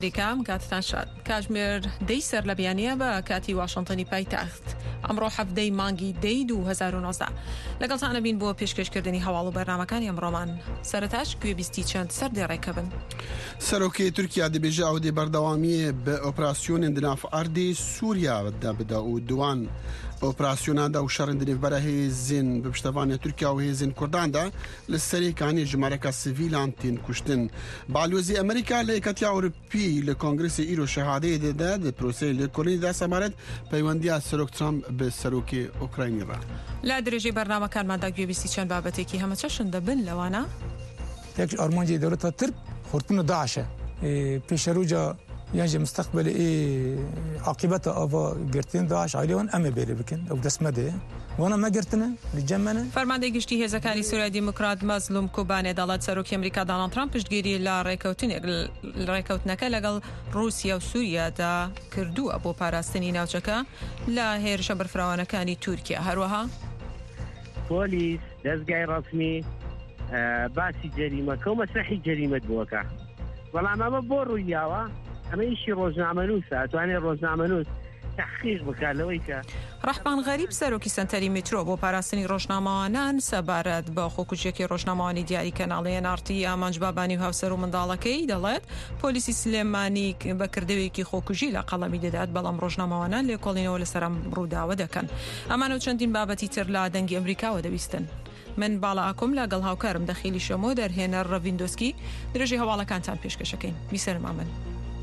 ریکام کاتتان شاد کاژمێر دەی سەر لە بیانیە بە کاتی واشنتنی پایتەخت ئەمڕۆ هەفتەی مانگی دەی 2019 لەگەڵتانە بین بۆ پێشکەشکردنی هەواڵ و بەرنامەکانی ئەمڕۆمان. سەرەتاش گوێبیستی چەند سەردێڕێکە بن. سەرۆکی تورکیا دەبێژە ئەو دێ بەردەوامیە بە ئۆپراسیۆنên di nav erdê Sûriya de bide û diwan operasyona da û şerên di nêvbera hêzên bi piştevaniya Tirkiya û hêzên Kurdan de li serê kanî ji mareka sivîlan tên kuştin. Balyozî Amerîka li Hêketiya Ewropî li Kongresê îro şehadeyê de di proseyê lêkolînê de semaret peywendiya Serok Trump bi serokê Ukraynî re. لە درێژەی بەرنامەکانماندا گوێبیستی چەند بابەتێکی هەمەچەشن دەبن لەوانە یک ئارمانجی دەوڵەتە ترک خورتبوون داعشە پێشەروجا یانجی مستقبل عاقبەتە ئاوا گرتن داعش عالیەوەن ئەمێ بێرە بکەن ئەو دەسمەدێ وانە مەگرتنە لجەمەنە. فەرماندەی گشتی هێزەکانی سووریا دیموکرات مەزلوم کوبانێ دەڵێت سەرۆکی ئەمریکا دۆناڵد ترامپ پشتگیری لە ڕێکەوتنەکە لەگەڵ رووسیا و سووریادا کردووە بۆ پاراستنی ناوچەکە لە هێرشە بەرفراوانەکانی تورکیا. هەروەها پۆلیس دەستگای ڕسمی باسی جەریمەکە و مەسرحی جەریمەت بووەکە، بەڵام ئەمە بۆ ڕوویاوە ئەمە ئیشی ڕۆژنامەنووسە، ئەتوانێت ڕۆژنامەنووس تحقیق بکات لەوەی کە ڕەحمان غەریب سەرۆکی سەنتەری میترۆ بۆ پاراستنی ڕۆژنامەوانان سەبارەت بە خۆکوژیەکی ڕۆژنامەوانی دیاری کەناڵی نارتی ئامانج بابانی و هاوسەر و منداڵەکەی دەڵێت پۆلیسی سلێمانی بەکردەوەیەکی خۆکوژی لە قەڵەمی دەدات، بەڵام ڕۆژنامەوانان لێکۆڵینەوە لەسەر ڕووداوە دەکەن. ئەمانە چەندین بابەتی تر لە دەنگی ئەمریکاوە دەویستن. من باڵا ئاکۆم لەگەڵ هاوکارم دەخیلی شەمۆ دەرهێنەر ڕەڤیندۆسکی درێژی هەواڵەکانتان پێشکەشەکەین. میسەرما من.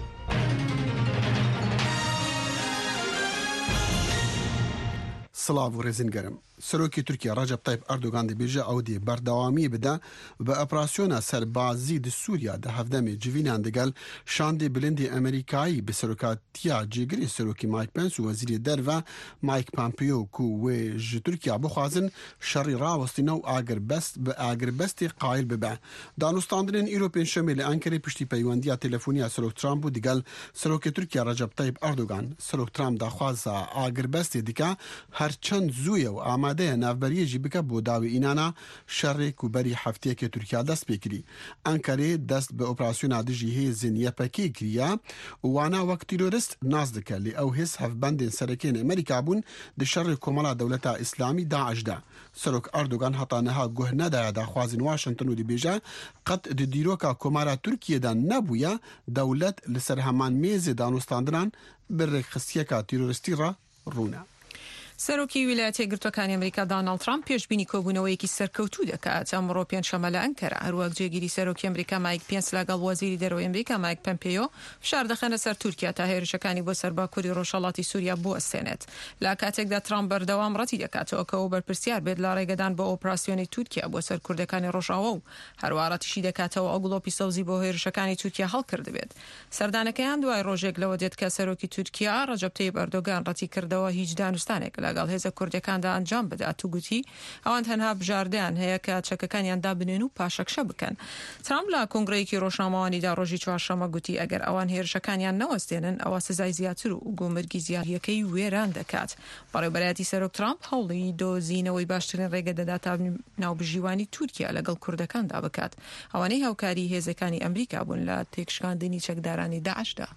سلااو و ڕێزینگەرم. سەرۆکی تورکیا ڕەجەب تایب ئەردۆغان دەبێژە ئەو دێ بەردەوامی بدە بە ئۆپراسیۆنە سەربازی di Sûriya de hevdemê civînan digal şandê bilindê Amerîkayî bi serokatiya cêgirê serokî Mike Pence û wezîrê derve Mike Pompeo ku wê ji Tirkiya bixwazin şerî rawestîne û bi agirbestê qayîl bibe. Danûstandinên îro pênşemê li Enkerê piştî peywendiya telefoniya Serok Trump û digal serokê Tirkiya Recep Tayyip Erdogan. Serok Trump daxwaza agirbestê dike her çend zûye û amadeya navberiyê jî bike bo dawê înana şerê ku berî hefteyekê Tirkiya dest pê kirî. Enkerê dest bi operasyona dijî hêzên YPG kiriye û wana wek terorist nas dike lê ew hêz hevbendên serekên Amerîka bûn di şerê komala Dewleta İslamî Daeş de. Serok Erdogan heta niha guh nedaya daxwazên Washington û dibêje qet di dîroka komara Tirkiyê de nebûye dewlet li ser heman mêzê danûstandinan bi rêxistiyeka teroristî re rûne. سەرۆکی ویلایەتە یەکگرتووەکانی ئەمریکا دۆناڵد ترامپ پێشبینی کۆبوونەوەیەکی سەرکەوتوو دەکات ئەمڕۆ پێنجشەمە لە ئەنکەرە. هەروەک جێگیری سەرۆکی ئەمریکا مایک پێنس لەگەڵ وەزیری دەرەوەی ئەمریکا مایک پۆمپیۆ فشار دەخەنە سەر تورکیا تا هێرشەکانی بۆ سەرباکووری ڕۆژهەڵاتی سووریا بوەستێنێت. لە کاتێکدا ترامپ بەردەوام ڕەتی دەکاتەوە کە ئەو بەرپرسیار بێت لە ڕێگەدان بۆ ئۆپراسیۆنی تورکیا بۆ سەر کوردەکانی ڕۆژاوە و هەروە ڕەتیشی دەکاتەوە ئەو گڵۆپی سەوزی بۆ هێرشەکانی تورکیا هەڵکردبێت. سەردانەکەیان دوای ڕۆژێک لەوە دێت کە سەرۆکی تورکیا ڕەجەب تەیب ئەردۆغان ڕەتی کردەوە هیچ دانوستانێک لەگەڵ هێزە کوردەکاندا ئەنجام بدات و گوتی ئەوان تەنها بژاردەیان هەیە کە چەکەکانیان دابنێن و پاشەکشە بکەن. ترامپ لە کۆنگرەیەکی ڕۆژنامەوانیدا ڕۆژی چوارشەمە گوتی ئەگەر ئەوان هێرشەکانیان نەوەستێنن ئەوە سزای زیاتر و گۆمەرگی زیادیەکەی وێران دەکات. بەڕێوەبەرایەتی سەرۆک ترامپ هەوڵی دۆزینەوەی باشترین ڕێگە دەدات تا ناوبژیوانی تورکیا لەگەڵ کوردەکاندا بکات. ئەوانەی هاوکاری هێزەکانی ئەمریکا بوون لە تێکشکاندنی چەکدارانی داعشدا.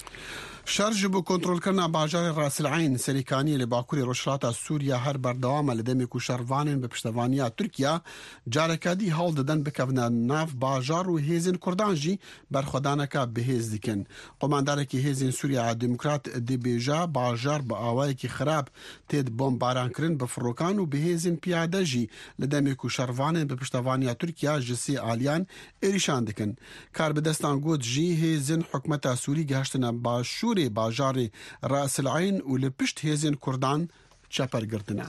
شەرج بۆ کۆنتڕۆلکردنا باژارê Rasilعین serîkaniyê li Bakurê Rojhilata Sûriya her berdewam e li demê ku şervanên bi piştevaniya Tirkiya carekadî hewl didin bikevne nav bajar û hêzên Kurdan jî berxwedaneka bihêz dikin. Qomandarekî hêzên Sûriya Demokrat dibêje bajar bi awayekî xirab tê bombarankirin bi firokan û bi hêzên piyade jî li demê ku şervanên bi piştevaniya Tirkiya ji sê aliyan êrîşan dikin. Karbidestan got jî hêzên hikûmeta Sûrî gihiştine başûrê bajarê Rasilعین û li pişt hêzên Kurdan çepergirtine.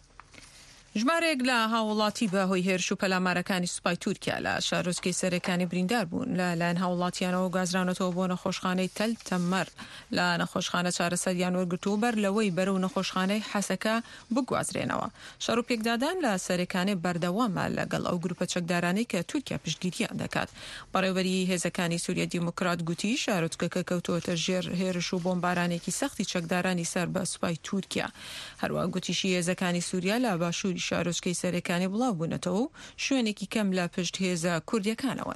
ژمارێک لە هاوڵاتی بە هۆی هێرش و پەلامارەکانی سوپای تورکیا لە شارۆچکەی سەرەکانی بریندار بوون لەلایەن هاوڵاتیانەوە گازرانەوە بۆ نەخۆشخانەی تەل تەمەر لە نەخۆشخانە چارەسەریان وەرگرتووە بەر لەوەی بەرەو نەخۆشخانەی حەسەکە بگوازرێنەوە. شەڕ و پێکدادان لە سەرەکانی بەردەوامە لەگەڵ ئەو گروپە چەکدارانەی کە تورکیا پشتگیریان دەکات. بەڕێوەبەری هێزەکانی سووریا دیموکرات گوتی شارۆچکەکە کەوتووەتە ژێر هێرش و بۆمبارانێکی سەختی چەکدارانی سەر بە سوپای تورکیا. هەروە گوتیشی هێزەکانی سووریا لە باشووری شارۆچکەی سەرەکانی بڵاو بوونەتەوە و شوێنێکی کەم لە پشت هێزە کوردیەکانەوەن.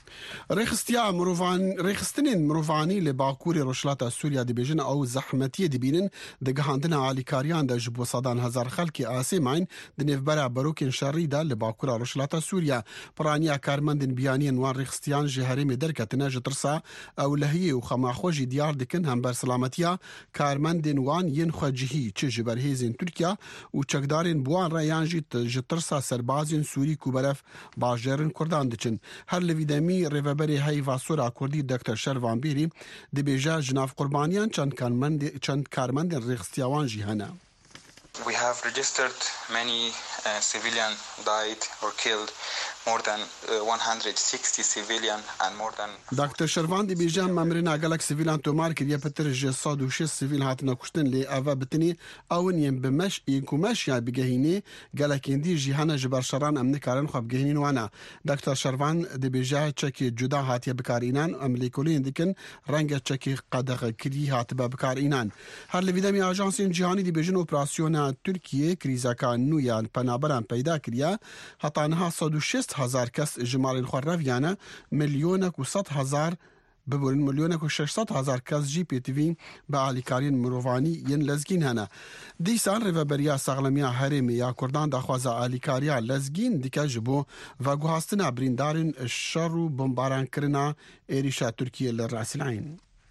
رخستنین مرۆڤانی لە باکووری ڕۆژهڵاتە سووریا دەبێژن ئەو زەحمەتیە دەبینن دەگەهاندنە عالیکاریان دە ji بۆ سەدان هەزار خەڵکی ئاسێماین دنێڤبەرە بەرۆکên شەڕیدا لە باکوورا ڕۆژهڵاتە سووریا پڕانیا کارمەندن بیانیان وان رخستیان ji هەرێمê دەرکەتنە ji tirsa ewlehiyê û xemaxwe jî diyar dikin hember selametiya karmendên wan yên xwe cihî çi ji ber hêzên Tirkiye û çekdarên bi wan re yan jî ji tirsa serbazên Sûrî ku beref bajarên Kurdan diçin. Her li vî demî rêveberê Heyva Sora Kurdî Dr. Şervan Bêrî dibêje ji nav qurbaniyan çend karmendên rêxistiya wan jî hene. We have registered many civilian died or killed, more than 160 civilian and more than... Dr. Şervan dibêje memrîna gelek sivîlan tomar kiriye pitir ji 106 sivîl hatine kuştin lê eve bitinî ewin yên bi meş yên ku meşya bigehînê gelekên dî jî hene ji ber şeran em nikarin xwe bigehînin wana. Dr. Şervan dibêje çekê cuda hatiye bikarînan em lêkolîn dikin renge çekê qedexekirî hatibe bikarînan. Her li vî demî ajansên cîhanî dibêjin operasyona Tirkiye krîzeka nû ya penaberan peyda kiriye heta niha 160,000 kes ji malên xwe reviyane milyonek û 100,000 biburin milyonek û 600,000 kes jî pêtivî bi alîkariyên mirovanî yên lezgîn hene. Dîsan rêveberiya saxlemiya herêmê ya Kurdan daxwaza alîkariya lezgîn dike ji bo veguhastina birîndarên şer û bombarankirina êrişa Tirkiye li Rasîlayn.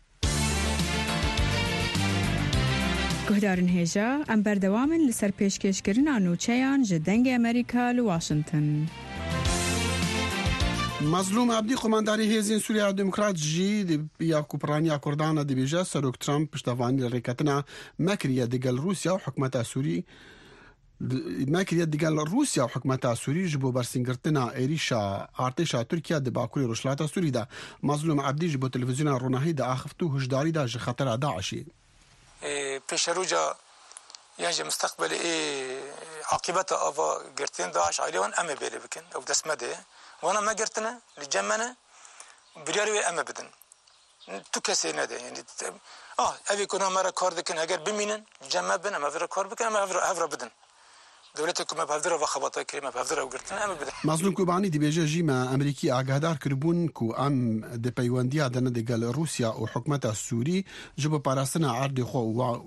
Guhdarên hêja em berdewamin li ser pêşkêşkirina nûçeyan ji dengê Amerîka li Washington. Mazlûm Abdî komandarê hêzên Sûriya Demokrat jî ya Kupiraniya Kurdan dibêje Serok Trump piştevanî li rêketina mekiriye digel Rûsya û hikûmeta Sûrî mekiriye digel Rûsya û hikûmeta Sûrî ji bo bersîngirtina êrişa artêşa Tirkiye di bakurê Rojhilata Sûrî de. Mazlûm Abdî ji bo televizyona Ronahî de axivt û hişdarî da ji xetera Daişê. پێشەروجا یانجی مستقبلی عاقبەتە ئەوە گرتین داعش عیلێوان ئەمە بێرێ بکەن ئەو دەسمەدێ وانە مەگرتنە لە جەمەنە بریاری وێ ئەمە بدن تو کەسێ نەدە یعنی ئەوێ کۆنامەرە کار دەکەن ئەگەر بمینن جەمە بن ئەمە ڤرە کار بکەن ئەمە هەڤرە بدن دولتێک مە بەڤدرە بە خەباتە کرێ مە بەڤدرە و گرتن ئەمە بدن. مەزلوم کوبانی دibêje jî me Amerîkî agahdar kiribûn ku em di peywendiya de ne digel Rûsya û hikûmeta Sûrî ji bo parastina erdê xwe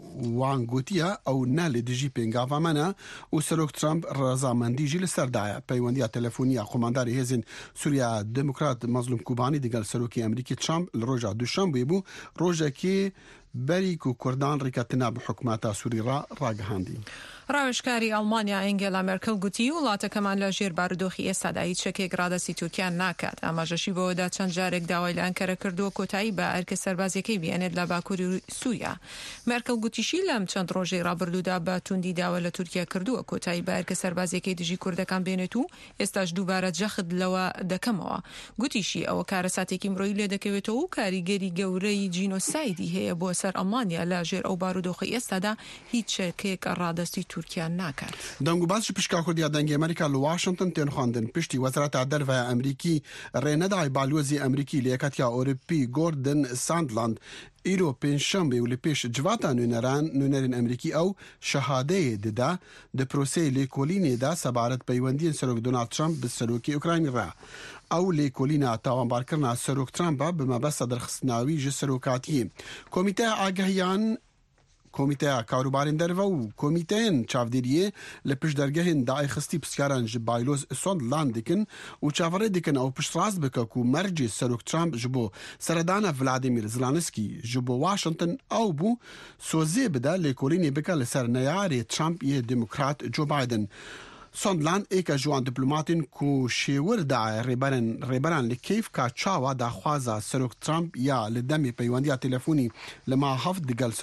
wan gotiye ew ne lê dijî pêngava me ne û Serok Trump rezamendî jî li ser daye. Peywendiya telefoniya komandarê hêzên Sûriya Demokrat Mazlum Kubani digel Serokê Amerîkî Trump li roja duşembê bû rojekê berî ku Kurdan rêketina bi hikûmeta Sûrî ra ragihandî. ڕاوێژکاری ئەڵمانیا ئەنگێلا مێرکل گوتی وڵاتەکەمان لە ژێر بارودۆخی ئێستادا هیچ شتێک ڕادەسی تورکیان ناکات. ئاماژەشی بۆەوەدا چەند جارێک داوای لە ئەنکەرە کردووە کۆتایی بە ئەرکە سەربازیەکەی بێنێت لە باکووری سووریا. مێرکل گوتیشی لەم چەند ڕۆژەی ڕابردوودا بە توندی داوا لە تورکیا کردووە کۆتایی بە ئەرکە سەربازیەکەی دژی کوردەکان بێنێت و ئێستاش دووبارە جەخت لەوە دەکەمەوە. گوتیشی ئەوە کارەساتێکی مرۆیی لێ دەکەوێتەوە و کاریگەری گەورەی جینۆسایدی هەیە بۆ سەر ئەڵمانیا لە ژێر ئەو بارودۆخی ئێستادا هیچ شتێک ڕادەستی تورکیان ناکات. دەنگوباز ji pişka Kurdiya dengê Amerîka li Washington tên xwandin piştî Wezareta Derveya Amerîkî rênedayê balwezê Amerîkî li Yeketiya Ewropî Gordon Sondland îro pênşembê û li pêş civata nûnerên Amerîkî ew şehadeyê dide di proseyê lêkolînê de sebaret peywendiyên Serok Donald Trump bi Serokê Ukraynî re. Ew lêkolîna tawanbarkirina Serok Trumpa bi mebesta derxistinawî ji serokatiyê. Komîteya Agehiyan Komîteya Karûbarên Derve û Komîteyên Çavdêriyê li piştdergehên daîxistî pirsgaran ji Bayloz Sondland dikin û çavarê dikin ew piştrast bike ku mercê Serok Trump ji bo seredana Vladimir Zelenskî ji bo Washington ew bû sozê bide lêkolînê bike li ser neyarê Trump yê Demokrat Joe Biden. Sondland êka ji wan diplomatên ku şêwir daye rêberan li keyf ka çawa daxwaza Serok Trump ya li demê peywendiya telefonî li ma heft digel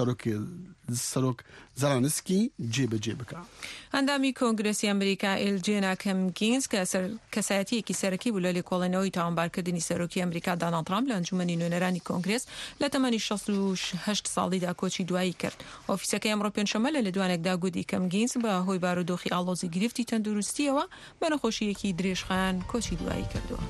Serok Zelenskî cêbicê bike. ئەندامی کۆنگرسی ئەمریکا ئێلجێنا کەمگینز کە کەسایەتیەکی سەرەکی بوو لە لێکۆڵێنەوەی تاوانبارکردنی سەرۆکی ئەمریکا دۆناڵد ترامپ لە ئەنجومەنی نوێنەرانی کۆنگرس لە تەمەنی 68 ساڵیدا کۆچی دوایی کرد. ئۆفیسەکەی ئەمڕۆ پێنجشەممە لە لێدوانێکدا گوتی کەمگینز بە هۆی بارودۆخی ئاڵۆزی گرفتی تەندروستیەوە بە نەخۆشیەکی درێژخایەن کۆچی دوایی کردووە.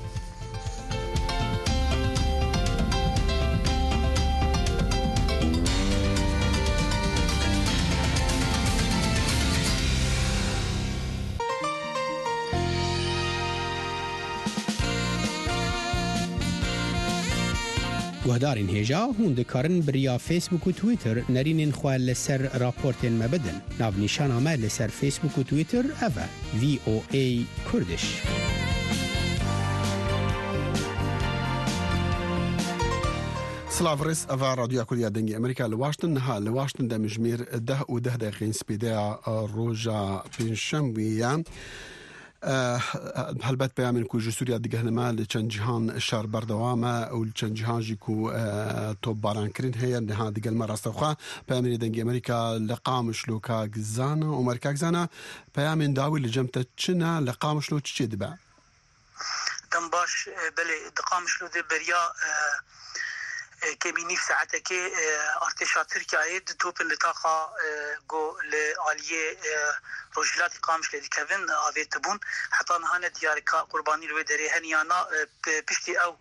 گهدارین هجا هون دکارن بریا فیسبوک و تویتر نرینین خواه لسر راپورتین مبدن ناو نیشان آمه لسر فیسبوک و تویتر اوه VOA کردش سلاورس أفا راديو كلية دنجي أمريكا لواشنطن ها لواشنطن دمجمير 10 دقيقة سبيدا روجا بنشموية هلبت بيامن كو جسوريا دقهنما لچن جهان الشهر بردوامة أو لچن جهان جيكو توب باران كرين هي نها دقل مرة استوخا بيامن دنجي أمريكا لقامش لوكا جزانا ومركا جزانا بيامن داوي لجمتة چنا لقامش لو تشي دبا دنباش بلي دقامش لو دي بريا كميني في ساعتك ارتشا تركيا توب اللطاقة جو لعالية روجلات قامش لدي كيفن افيت تبون حتى نهانا دياركا قرباني الودري هنيانا بشتي او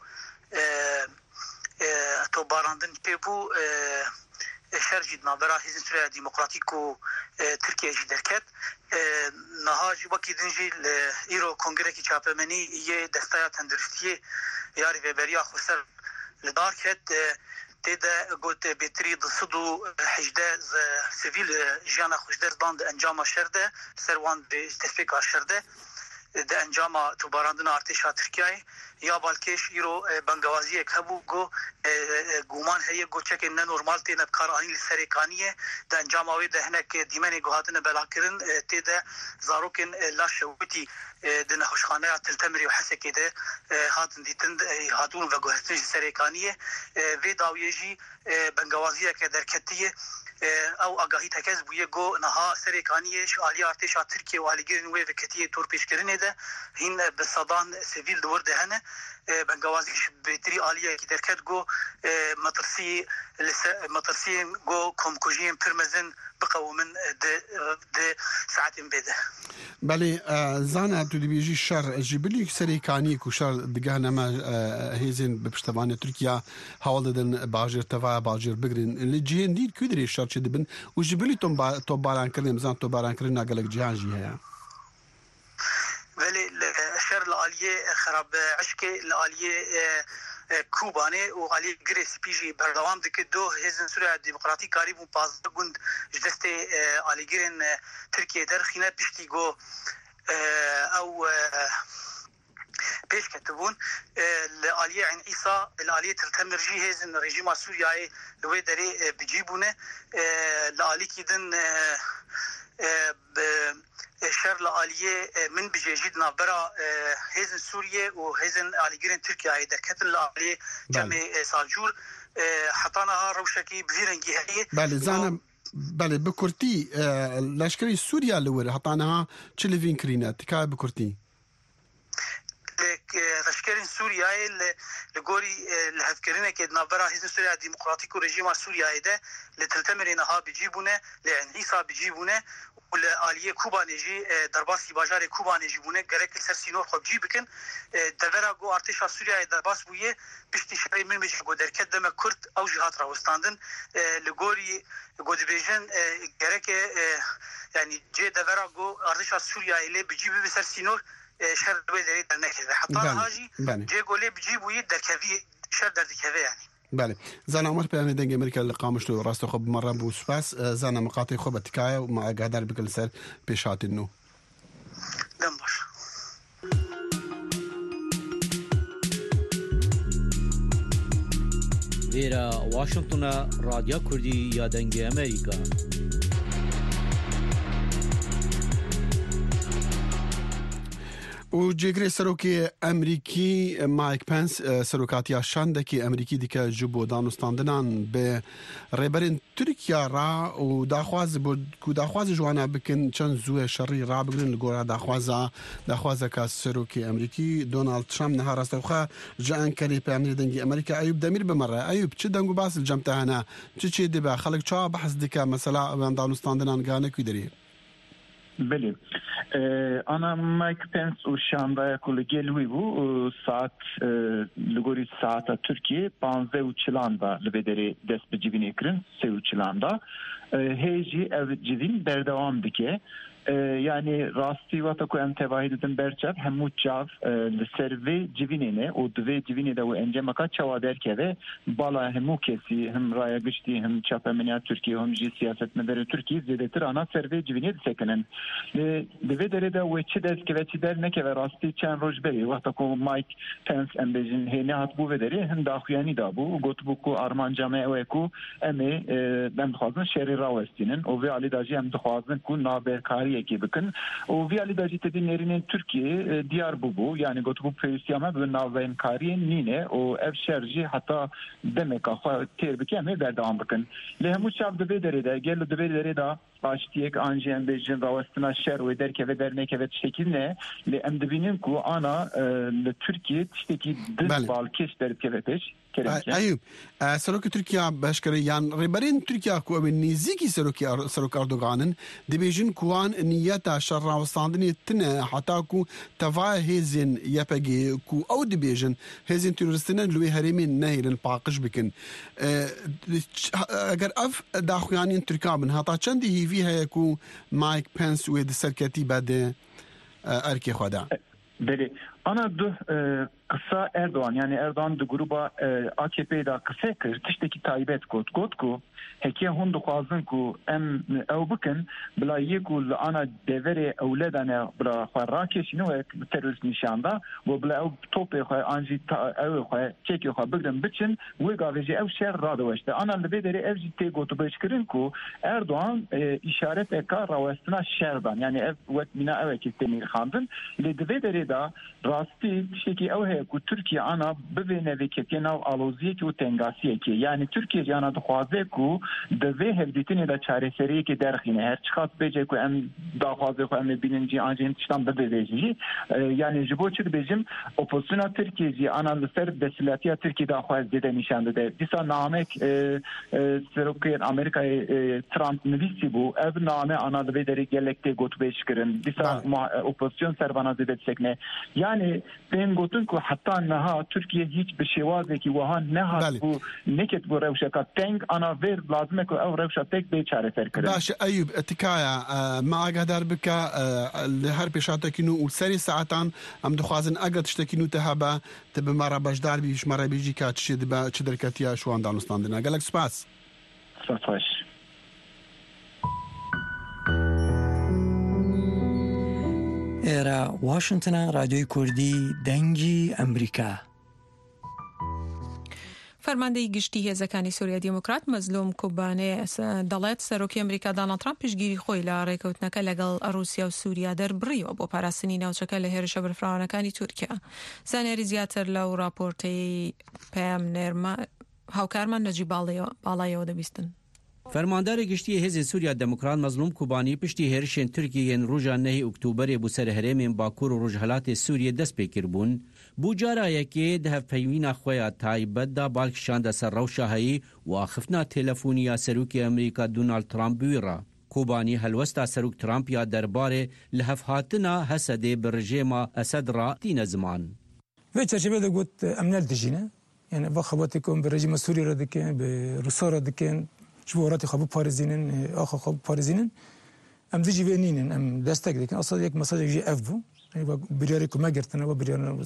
توباراندن بيبو شرجد نابرا هزن سوريا ديمقراطيكو تركيا جدركت نهاج وكي دنجي ايرو كونغريكي چاپمني يه دستايا تندرستيه ياري ببريا خسر لداركت تيدا قلت بتري ضصدو حجده سيفيل جانا خوشدر باند انجام شرده سروان بتسبيك شرده ده انجام توباراندن ارتشا تركيا يا بالكيش يرو بنغوازيه كبو جو گومان هي جو چك ان نورمال تي نبكاراني السريكانيه ده انجام اوي ده هناك ديمني گوهاتن بلاكرن تيدا زاروكن لاشوتي دنا خوشخانه تلتمري وحسكي ده هاتن ديتن هاتون وگوهتن السريكانيه في داويجي بنغوازيه كدركتيه او اگاهی تکز بویه گو نها سرکانیش عالی ارتشا ترکیه و علیگرین و وکتیه تور پیش کرنه ده هین به صدان سیویل دور دهنه بنگوازیش بتری عالیه کی درکت گو مطرسی گو کمکوجین پرمزن بقومن ده ساعتين بده بله زانا تو دبیجی شر جبلی سرکانی کو شر دگهنا ما هیزن بپشتوانه ترکیه حوال دادن باجر توا باجر بگرین لجین دید کدری شر چه دبن و جبلی تو باران کردیم زان تو باران کردن نگلک جهان جی هیا ولی شر العالیه خراب عشق العالیه کوبانه و علی گریس پیجی بردوام دکه دو هزن سوریا دموکراتیک قریب و پازده گوند جدست علی گرین ترکیه در خینه پشتی گو او پیش کتبون العالیه عن عیسا العالیه تلتمرجی هزن رژیم سوریای لوی داری بجیبونه العالی کیدن شر العالیه من بجيجيد نابرا هزن سوريا وهزن عاليجرين تركيا دركت العالیه جمع سالجور حطانها روشكي بفيرنجي هي بله زانا بله بكرتي لشكري سوريا لور حطانها تشلفين كرينات كا بكرتي لشكرين سوريا لغوري الهفكرينه كد نابرا هزن سوريا ديمقراطيك رژیم سوريا ده لتلتمرينها بجيبونه لعنيسا بجيبونه والآلية كوبانيجي درباسي باجار كوبانيجي بونه غرق سرسينور خب جي بكن دورا جو ارتشا سوريا درباس بويه بشتي شري من مش جو دركت دم كرد او جهات راوستاندن لغوري غودبيجن غرق يعني جي دورا جو ارتشا سوريا اللي بيجي بسرسينور شر بدري درنكه حتى هاجي جي قولي بيجي بويه دركفي شر دردكفي يعني بله زانا عمر بيامي دنجي امريكا اللي قامش له راسته خب مره بوسباس زانا مقاطع خب تكايه ومع قادر بكل سر بيشات انه دمبر ویرا واشنطن رادیو کردی یا دنگی امریکا و جگری سروکی امریکی مایک پنس سروکاتیا شاندکی امریکی دیگه جبو دانستاندنان به رهبرین ترکیه را و داخواز جوانا بکن چند زوه شری را بگرن لگورا داخواز که سروکی امریکی دونالد ترامپ نها راستوخه جان کلی په امیر دنگی امریکا ایوب دمیر بمره ایوب چه دنگو باس الجمته هنا چه دیبه خلق چا بحث دیگه مثلا دانستاندنان گانه کی داری بله انا مایک پنس و شانبه کل گلوی بو ساعت لگوری ساعت ترکیه 15 و چلاندا لبدری دست بجیبینی کرن 3 و چلاندا هیجی ev civin berdewam dike yani rasti vataku em tevahidin berçev hemu çav serve civinine o dve civine de o encemaka çava derkeve bala hemu kesi hem raya güçti hem çapemenya Türkiye hem siyaset mederi Türkiye zedetir ana serve civine sekenen dve derede o çides kevetider ne keve rasti çen rojberi vataku Mike Pence embejin hene hat bu vederi hem daxuyani da bu gotbuku arman came eku eme ben xwazin şeri rawestinin o ve ali daji hem xwazin ku naberkari ki bakın o vi ali daji tedinlerinin Türkiye diyar bu yani gotbu peyusiyama ve naberkari nine o ev şerji hatta demek afa terbike eme berdavam bakın lehmu çavdı vederi gelu vederi da baştiyek anjen bejin rawestina şer ve derke ve dernek evet şekilde le emdibinin ku ana le Türkiye tişteki dız balkeş derkeveteş Ayub سروک ترکیه باشکره یان ریبرین ترکیه کو به نزدیکی سروک اردوغانن دبیجن کوان نیت شر راوستاندنی تنه حتی کو تفاه هزین یپگی کو او دبیجن هزین تروریستن لوی هریمین نهیرن پاقش بکن اگر اف داخویانین ترکیه بن حتی چندی هیوی هیا کو مایک پنس و دسرکتی بعد ارکی خدا بله ana kısa Erdoğan yani Erdoğan da gruba AKP'de kısa kır tişteki Tayyip Gotku heki hundu xwazin ku em ew bikin bila yekul ana devere ewledane bila xwarakeşine ve terörist nişanda ve bila ew topê xwe anjî ew xwe çekê xwe bigrin biçin wê gavê jî ew şer radiweşte ana li vê derê ev jî tê gotûbêjkirin ku Erdoğan işaret eka rawestina şerdan yani ev wek mîna ewekî tê xandin lê di vê derê da rastî tiştekî ew heye ku Türkiye ana bivêne vê ketiye nav aloziyekî û tengasiyekî yani Türkiye ana dixwaze ku devê hevdîtinê de çareseriyekê derxîne her çiqat bêje ku em daxwaze xwe em ê bînin cî an jî tiştan bibêje jî yani ji bo çi dibêjim opozisyona Tirkiye jî ana li ser desthilatiya Tirkiye da xwe zêde nîşan dide dîsa namek serokê Amerîkayê Trump nivîsî bû ev name ana li vê derê gelek tê gotûbêj kirin dîsa opozisyon servana zêde disekne yani ben gotin ku hatta neha Türkiye hiç bir şewazekî wiha nehat bu neket bu rewşeka teng ana ver lazım ku ev rewşa tek bê çareser kirin باش أيوب تکایە ما ئاگادار بکە لە هەر پێشاتەکین و سەری ساعتان ئەم دخوازن ئەگەر تشتێکین و تەهەبە تە بمەڕە بەشدار بی ژمارە بیژی کا چ دەرکەتیە شوان دانوستاندنە گەلک سپاس سپاس ئێرە واشنگتنە رادیۆی کوردی دەنگی ئەمریکا فەرماندەی گشتی هێزەکانی سووریا دیموکرات مەزلوم کوبانێ دەڵێت سەرۆکی ئەمریکا دۆناڵد ترامپ پشتگیری خۆی لە ڕێکەوتنەکە لەگەڵ رووسیا و سووریا دەربڕیەوە بۆ پاراستنی ناوچەکە لە هێرشە بەرفراوانەکانی تورکیا زانیاری زیاتر لەو راپۆرتەی پێم نێرمە هاوکارمان نەجی باڵایەوە دەبیستن فرماندار گشتی هێزی سووریا دموکرات مەزلوم کوبانی پشتی هێرشên Tirkiyeyên roja 9 Oktûberê bû ser herêmên Bakur û Rojhilatê Sûriyê dest pê kirbûn bû carayekê di hevpeyvîna xwe ya taybet da balkişan de ser rewşa heyî û axiftina telefoniya serokê Amerîka Donald Trump wî ra. Kobanî helwesta serok Trump ya derbarê li hevhatina Hesedê bi rejêma Esed ra tîne ziman. Vê çerçevê de got em neldijîne yani va xebatê ku em bi rejîma Sûrî re dikin bi Rûsa re dikin ji bo welatê xwe biparêzînin axa xwe biparêzînin em dijî vê nînin em destek dikin asal yek mesajek jî ev bû biryarê ku me girtine ve biryarê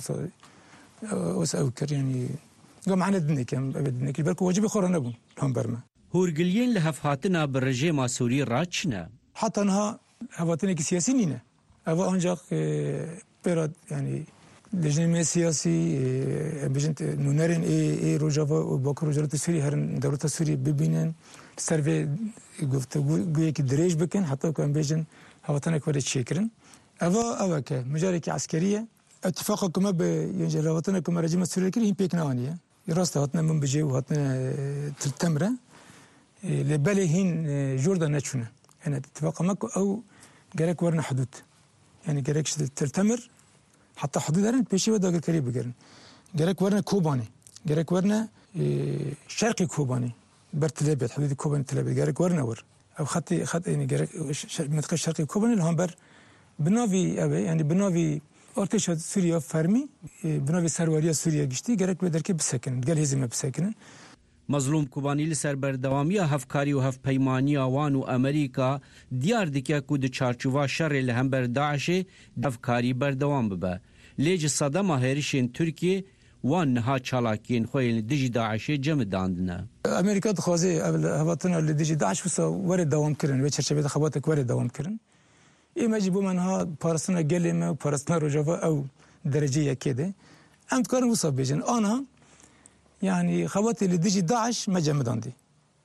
wesa ew kir yani gamane dinekî em ev dinekî ber ku wecibê xwe re nebûn hember me Hûrgiliyên li hevhatina bi rejêma Sûrî ra çi ne? Heta niha hevatinekî siyasî nîne ev ancak pêra yani lejneme siyasî em bêjin nûnerên ê Rojava û Bakur Rojhilatê Sûrî herin dewleta Sûrî bibînin ser vê guftugûyekî dirêj bikin heta ku em bêjin hevatinek were çêkirin ev eke micarekî eskerî ittifaqa ku me bi rewatinek ku me rejîma Sûrî kir hîn pêk neaniye rast hatine min bijê û hatine temre lê belê hîn jor da neçûne yani ittifaqa me ku ew gerek werne hudûd yani gerek temir hatta hudûderin pêşî ve dagirkerî bigirin gerek werne Kobanî gerek werne şerqî Kobanî ber Tilebet hudûdî Kobanî Tilebet gerek werne wir ev xet yani gerek mentıqa şerqî Kobanî li hember binavî ev yani binavî artêşa Sûriya fermî binavî serweriya Sûriya giştî gerek wê derkê bisekinin gel hêzî me bisekinin مظلوم کوبانی لسر بردوامی هفکاری و هفپیمانی وان و امریکا دیار دکه کو د چارچوبا شر لهم بر داعش هفکاری بردوام ببه لیج صدام هریشین ترکیه وان ها چالاکین خویل دیجی داعش جمع داندنه امریکا دخوازی هواتنا اللي دیجی داعش وسا ورد دوام کرن و چرچبه خباتک ورد دوام کرن اما جبو منها پارسنا گلمه و پارسنا رجاوا او درجه یکیده ام کارن وسا بیجن آنها يعني خواتي اللي ديجي داعش ما جمداندي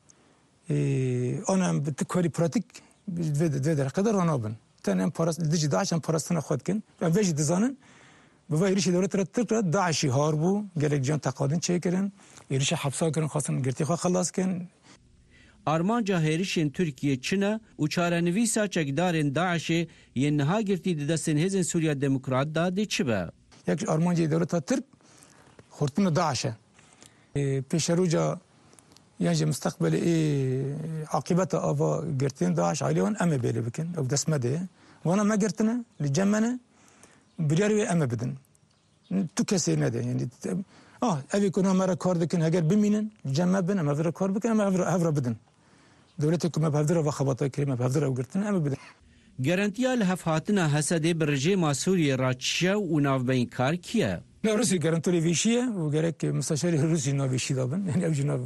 انا بتكوري براتيك بدر قدر رانوبن تاني باراس ديجي داعش ام باراستنا خودكن فيجي دزانن بفا يريش دولت ترك داعشي هاربو قالك جان تقادن چيكرن يريش حبسا كرن خاصن گرتي خو خلاص كن Armanca herişin Türkiye Çin'e uçaranivisa çekdarın Daiş'e yenha girti desin hezin Suriye Demokrat da de çibe. Yak Armanca devlet Türk hortuna Daiş'e پیشروجا يعني مستقبل عاقبته أبا قرتين داعش عليهم أما بيلي بكن أو دسمده وأنا ما قرتنا لجمنا برياري أما بدن تكسي نده يعني أبي كنا مرة كارد كن هجر بمينن جمع بن أما فيرا كارد بكن أما هفرا بدن دولتكم ما بهفدرا وخبطة كريمة بهفدرا وقرتنا أما بدن گارانتیا لهفاتنا حسده بر رژیم سوریه راچیا و ناوبین کار کیه؟ نه روسی گارانتوری ویشیه و گرک مستشاری روسی ناویشی دابن یعنی اوج ناو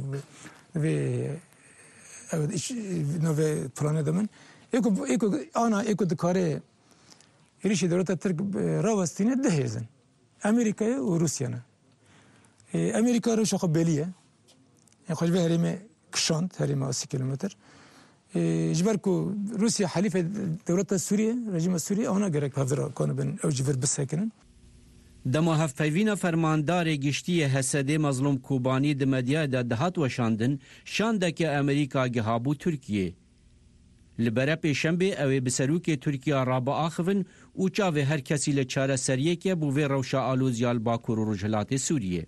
ناو پلانه دامن ایکو دکاره ایریشی دولت ترک راوستینه دهیزن امریکا و روسیه نه امریکا رو شخو بلیه یعنی خوش به هریمه کشاند هریمه 30 کیلومتر جبركو روسيا حليفة دولة سوريا رجيم سوريا أنا جرك بهذا كانوا بين أوجفر بسكنن دما هفپیوینا فرماندار گشتی حسده مظلوم کوبانی دمدیا دهات وشاندن شاندک امریکا گهابو ترکیه لبره پیشنبه او بسروک ترکیه رابا آخفن او چاوه هر کسی لچاره سریه که بوه روشا آلوزیال باکور و رجلات سوریه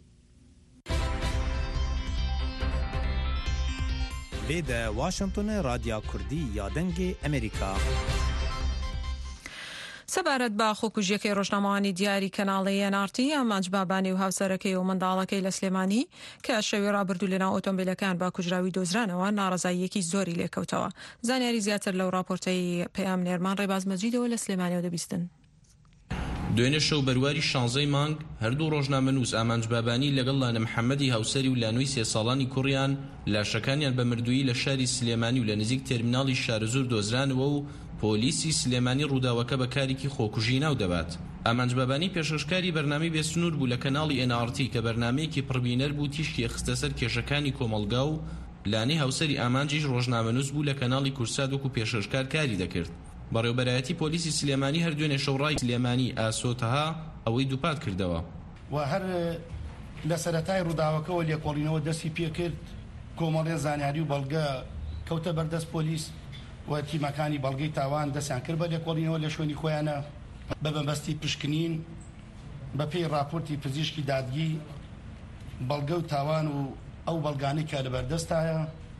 لێدە واشنگتن رادیا کوردی یادەنگی ئەمریکا. سەبارەت بە خۆکوژیەکەی ڕۆژنامەوانی دیاری کەناڵی NRT ئەمانج بابانی و هاوسەرەکەی و منداڵەکەی لە سلێمانی کە شەوی ڕابردوو لەناو ئۆتۆمبیلەکان با کوژراوی دۆزرانەوە ناڕەزاییەکی زۆری لێکەوتەوە. زانیاری زیاتر لەو راپۆرتەی پەیام نێرمان ڕێباز مەجیدەوە لە سلێمانیەوە دەبیستن. دوێنێ شەو بەرواری 16 مانگ هەردوو ڕۆژنامەنووس ئامانج بابانی لەگەڵ لانە محەممەدی هاوسەری و لانۆی 3 ساڵانی کوڕیان لاشەکانیان بە مردویی لە شاری سلێمانی و لە نزیک تێرمیناڵی شارەزور دۆزرانەوە و پۆلیسی سلێمانی ڕووداوەکە بە کارێکی خۆکوژی ناو دەبات. ئامانج بابانی پێشکەشکاری بەرنامەی بێسنوور بوو لە کەناڵی NRT کە بەرنامەیەکی پڕبینەر بوو تیشکی خستە سەر کێشەکانی کۆمەڵگا و لانەی هاوسەری ئامانجیش ڕۆژنامەنووس بوو لە کەناڵی کورساد وەکو پێشکەشکار کاری دەکرد. بەڕێوەبەرایەتی پۆلیسی سلێمانی هەردوێنێ شەوڕای سلێمانی ئاسۆتەها ئەوەی دووپات کردەوە و هەر لە سەرەتای ڕووداوەکەەوە لێکۆڵینەوە دەستی پێکرد کۆمەڵێن زانیاری و بەڵگە کەوتە بەردەست پۆلیس و تیمەکانی بەڵگەی تاوان دەستیان کرد بە لێکۆڵینەوە لە شوێنی خۆیانە بە بەبەستی پشکنین بە پێی راپۆرتی پزیشکی دادگی بەڵگە و تاوان و ئەو بەڵگانەی کە لەبەردەستایە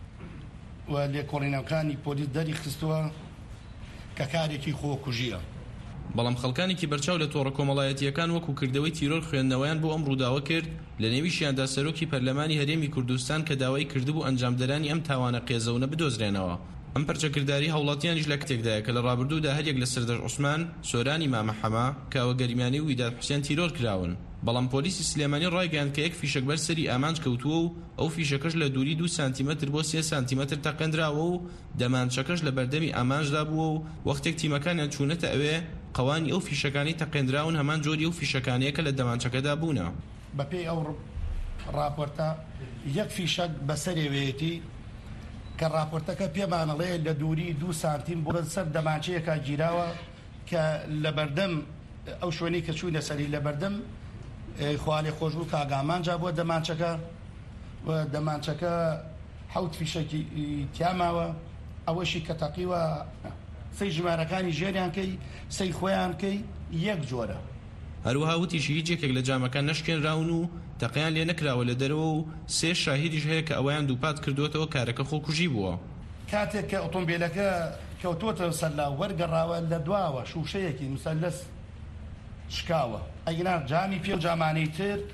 و لێکۆڵینەوەکانی پۆلیس دەری خستووە کە کارێکی خۆکوژیە. بەڵام خەڵکانێکی بەرچاو لە تۆڕە کۆمەڵایەتیەکان وەکو کردەوەی تیرۆر خوێندنەوەیان بۆ ئەم ڕووداوە کرد لە نێویشیاندا سەرۆکی پەرلەمانی هەرێمی کوردستان کە داوای کردبوو ئەنجامدەرانی ئەم تاوانە قێزەونە بدۆزرێنەوە. ئەم پەرچەکرداری هەوڵاتیانیش لە کتێکدایە کە لە ڕابردوودا هەرێک لە سەردەر عوسمان سۆرانی مامەحەما کاوە گەریمانی و ویداد حوسێن تیرۆر کراون. بەڵام پۆلیسی سلێمانی ڕایگەیاند کە یەک فیشەک بەر سەری ئامانج کەوتووە و ئەو فیشەکەش لە دووری 2 سانتیمەتر بۆ 3 سانتیمەتر تەقێنراوە و دەمانچەکەش لە بەردەمی ئامانجدا بووە و وەختێک تیمەکانیان چوونەتە ئەوێ قەوانی ئەو فیشەکانی تەقێنراون هەمان جۆری ئەو فیشەکانەیە کە لە دەمانچەکەدا بوونە. بەپێی ئەو راپۆرتە یەک فیشەک بەسەرێوێتی کە راپۆرتەکە پێمانەڵێ لە دووری 2 سانتیم بۆ سەر دەمانچەیەکە گیراوە کە لە بەردەم ئەو شوێنەی کە چوونە سەری لە بەردەم خوالێ خۆشبوو کاگامانجا بۆ دەمانچەکە و دەمانچەکە حوت فیشەکی تیاماوە ئەوەشی کە تەقیوە سەی ژمارەکانی ژێریان کەی سەی خۆیان کەی یەک جۆرە. هەروەها وتیشی هیچ یەکێک لە جامەکان نەشکێنراون و تەقیان لێ نەکراوە لە دەرەوە و 3 شاهیدیش هەیە کە ئەویان دووپات کردوێتەوە کارەکە خۆکوژی بووە. کاتێک کە ئۆتۆمبیلەکە کەوتۆتە سەرلا وەرگەڕاوە لە دواوە شوشەیەکی مسەلەس شکاوە ئەگەر جامی پێ و جامانەی تر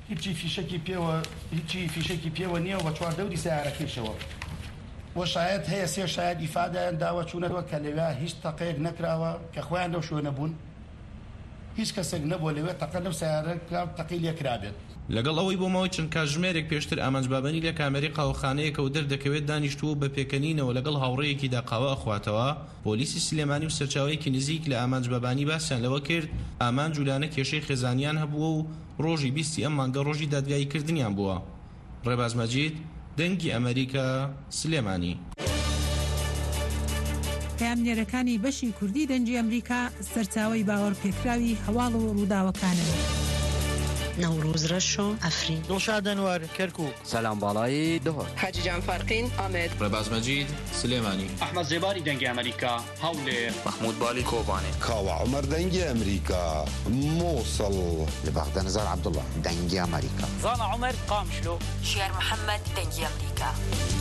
هیچی فیشکی پێوە نییە بە چواردەوری سیارەکەیشەوە بۆ شاید هەیە سێ شاید ئیفادایان داوە چوونەوە کە لەوێ هیچ تەقەیەک نەکراوە کە خۆیان لەو شوێنە بوون هیچ کەسێک نەبوو لەوێ تەقە لەو سیارە تەقی لێکرابێت لەگەڵ ئەوەی بۆ ماوەی چەند کاتژمێرێک پێشتر ئامانجبابەنی لە کامێرەی قاوەخانەیەکە و دەردەکەوێت دانیشتووە بە پێکەنینەوە لەگەڵ هاوڕێیەکیدا قاوە ئەخواتەوە پۆلیسی سلێمانی و سەرچاوەیەکی نزیک لە ئامانجبابانی باسییان لەوە کرد ئامان جولانە کێشەی خێزانیان هەبووە و ڕۆژی 20 ئەم مانگە ڕۆژی دادگاییکردنیان بووە. ڕێباز مەجید، دەنگی ئەمریکا، سلێمانی. پامنێرەکانی بەشی کوردی دەنگی ئەمریکا سەرچاوەی باوەڕ پێکراوی هەواڵ و ڕووداوەکانن. نوروز رشو افرین دڵشاد ئەنوار کەرکووک سەلام باڵایی دهۆر حاجی جان فارقین ئامێد ڕێباز مەجید سلێمانی ئەحمەد زێباری دەنگی ئەمریکا هەولێر محمود بالی کۆبانێ کاوە عومەر دەنگی ئەمریکا مووسڵ لە بەغدە نەزار عەبدوڵڵا دەنگی ئەمریکا زانا عومەر قامشلۆ شێر محەممەد دەنگی ئەمریکا.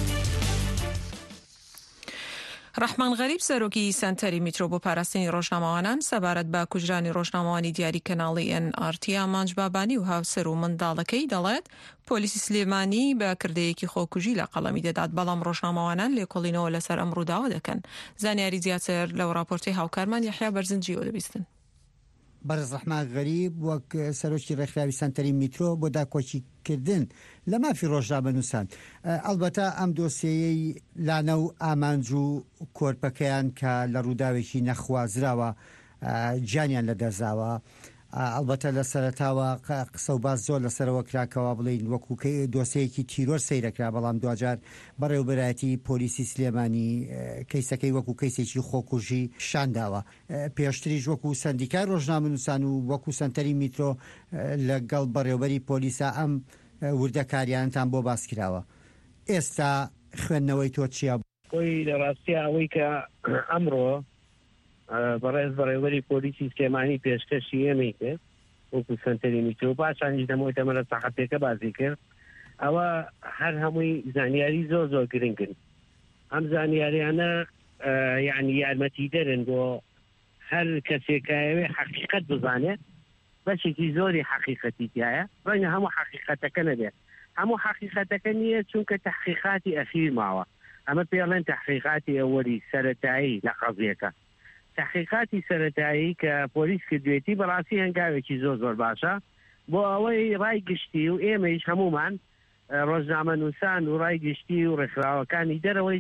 ڕەحمان غەریب سەرۆکی سنتەری میترۆ بۆ پاراستنی ڕۆژنامەوانان سەبارەت بە کوژرانی ڕۆژنامەوانی دیاری کەناڵی NRT ئامانجبابانی و هاوسەر و منداڵەکەی دەڵێت پۆلیسی سلێمانی بە کردەیەکی خۆکوژی لە قەڵەمی دەدات بەڵام ڕۆژنامەوانان لێکۆڵینەوە لەسەر ئەم ڕووداوە دەکەن. زانیاری زیاتر لەو راپۆرتەی هاوکارمان یەحیا بەرزنجیەوە دەبیستن. بەرز ڕەحمان غەریب وەک سەرۆکی ڕێکخراوی سنتەری میترۆ بۆ داکۆچیکردن لە مافی ڕۆژنامەنووسان ئەلبەتە ئەم دۆسیەی لانە و ئامانج و کۆرپەکەیان کە لە ڕووداوێکی نەخوازراوە جانیان لەدەرزاوە ئەلبەتە لە سەرەتاوە قسە و باز زۆر لەسەرەوە کراکەوە بڵین وەکو دۆسەیەکی تیرۆر سەیرەکرا بەڵام دوجار بەڕێوەبەرایەتی پۆلیسی سلێمانی کەیسەکەی وەکو کەیسێکی خۆکوژی شانداوە. پێشتریش وەکو سەندیکای ڕۆژنامەنووسان و وەکو سنتەری میترۆ لەگەڵ بەڕێوەبەری پۆلیسا ئەم وردەکاریانتان بۆ باس کراوە. ئێستا خوێندنەوەی تۆ چییە؟ خۆی لە ڕاستی ئەوەی کە ئەمڕۆ بەڕێز بەڕێوەری پۆلیسی سلێمانی پێشکەشی ئێمەی کرد وەکو سنتەری میترۆ پاشانیش دەمەوەی تەمە لە سەحەفەکە بازی کرد ئەوە هەر هەمووی زانیاری زۆر زۆر گرنگن. ئەم زانیاریانە یعنی یارمەتی دەرن بۆ هەر کەسێکایەوێ حەقیقەت بزانێت بەشێکی زۆری حەقیقەتی تایە ڕەنگە هەموو حەقیقەتەکە نەبێت هەموو حەقیقەتەکە نییە چونکە تەحقیقاتی ئەخیر ماوە ئەمە پێڵێن تەحقیقاتی ئەوەلی سەرەتایی لە قەزیەکە. تحقیقاتی سەرەتایی کە پۆلیس کردوێتی بەڕاستی هەنگاوێکی زۆر زۆر باشە بۆ ئەوەی ڕای گشتی و ئێمەش هەمومان ڕۆژنامەنووسان و ڕای گشتی و ڕێکخراوەکانی دەرەوەیش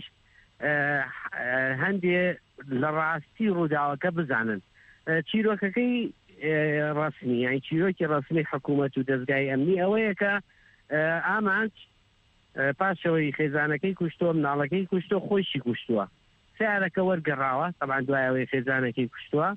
هەندێ لە ڕاستی ڕووداوەکە بزانن. چیرۆکەکەی ڕسمی یانی چیرۆکی ڕسمی حکوومەت و دەستگای ئەمنی ئەوەیە کە ئامانج پاشەوەی خێزانەکەی کوشتووە مناڵەکەی کوشتووە خۆشی کوشتووە سیارەکە وەرگەڕاوە طبعا دوایەوەی خێزانەکەی کوشتووە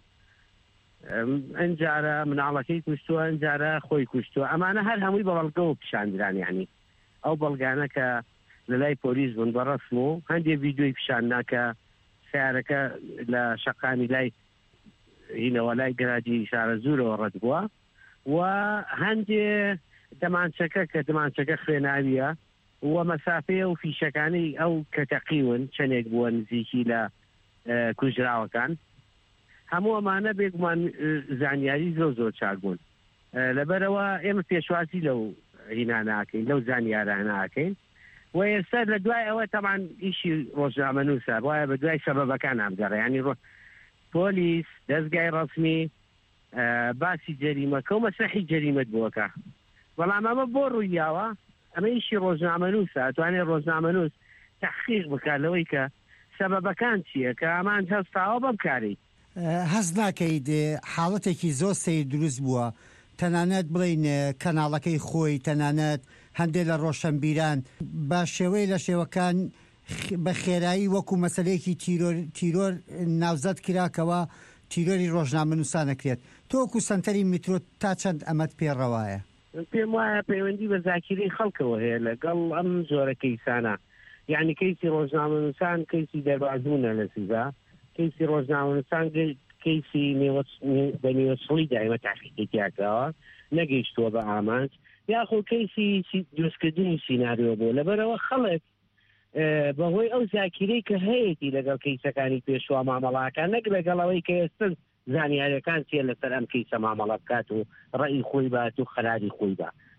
ئەنجارە مناڵەکەی کوشتووە ئەنجارە خۆی کوشتووە ئەمانە هەر هەمووی بە بەڵگەوە پیشاندران یعنی ئەو بەڵگانە کە لە لای پۆلیس بوون بە ڕسم و هەندێک ڤیدیۆی پیشاندنا کە سیارەکە لە شەقامی لای هینەوە لای گەراجی شارە زوورەوە ڕەت بووە و هەندێ دەمانچەکە کە دەمانچەکە خوێناویە و مەسافەیە و فیشەکانی ئەو کە تەقیون چەندێک بووە نزیکی لە کوژراوەکان هەموو ئەمانە بێگومان زانیاری زۆر زۆر چاک بوون. لەبەرەوە ئێمە پێشوازی لەو هینا ناکەین لەو زانیارە ناکەین و ئێستا لە دوای ئەوە تەمان ئیشی ڕۆژنامەنووسە وایە بە دوای سەبەبەکان ئامگەڕێ ینی پۆلیس دەستگای ڕسمی باسی جەریمەکە و مەسرحی جەریمەت بووەکە بەڵام ئەمە بۆ ڕوویاوە ئەمە ئیشی ڕۆژنامەنووسە ئەتوانێت ڕۆژنامەنووس تەحقیق بکات لەوەی کە سەبەبەکان چییە کە ئەمان هەستاوە بەم کاری هەز ناکەیت حاڵەتێکی زۆر سەیر دروست بووە تەنانەت بڵین کەناڵەکەی خۆی تەنانەت هەندێک لە ڕۆشنبیران بە شێوەی لە شێوەکان بە خێرایی وەکو مەسەلەیەکی تیرۆر ناوزەت کراکەوە تیرۆری ڕۆژنامەنووسانەکرێت تۆ وەکو سنتەری میترۆ تا چەند ئەمەت پێڕەوایە؟ پێم وایە پەیوەندی بە زاکیرەی خەڵکەوە هەیە لەگەڵ ئەم زۆرە کەیسانە یعنی کەیسی ڕۆژنامەنووسان کەیسی دەربازوونە لە سزا کەیسی ڕۆژنامەنووسان کەیسی بە نێوەسڵی دایمە تاقیقی تیاکراوە نەگەیشتووە بە ئامانج یاخۆ کەیسی دروستکردنی سیناریۆ بوو لەبەرەوە خەڵک بەهۆی ئەو زاکیرەی کە هەیەی لەگەڵ کەیسەکانی پێشوا مامەڵاکان نەک لەگەڵەوەی کە ئێستا زانیاریەکان چیە لەسەر ئەم کەیسە مامەڵە بکات و ڕێی خۆی بات و خەراری خۆی بە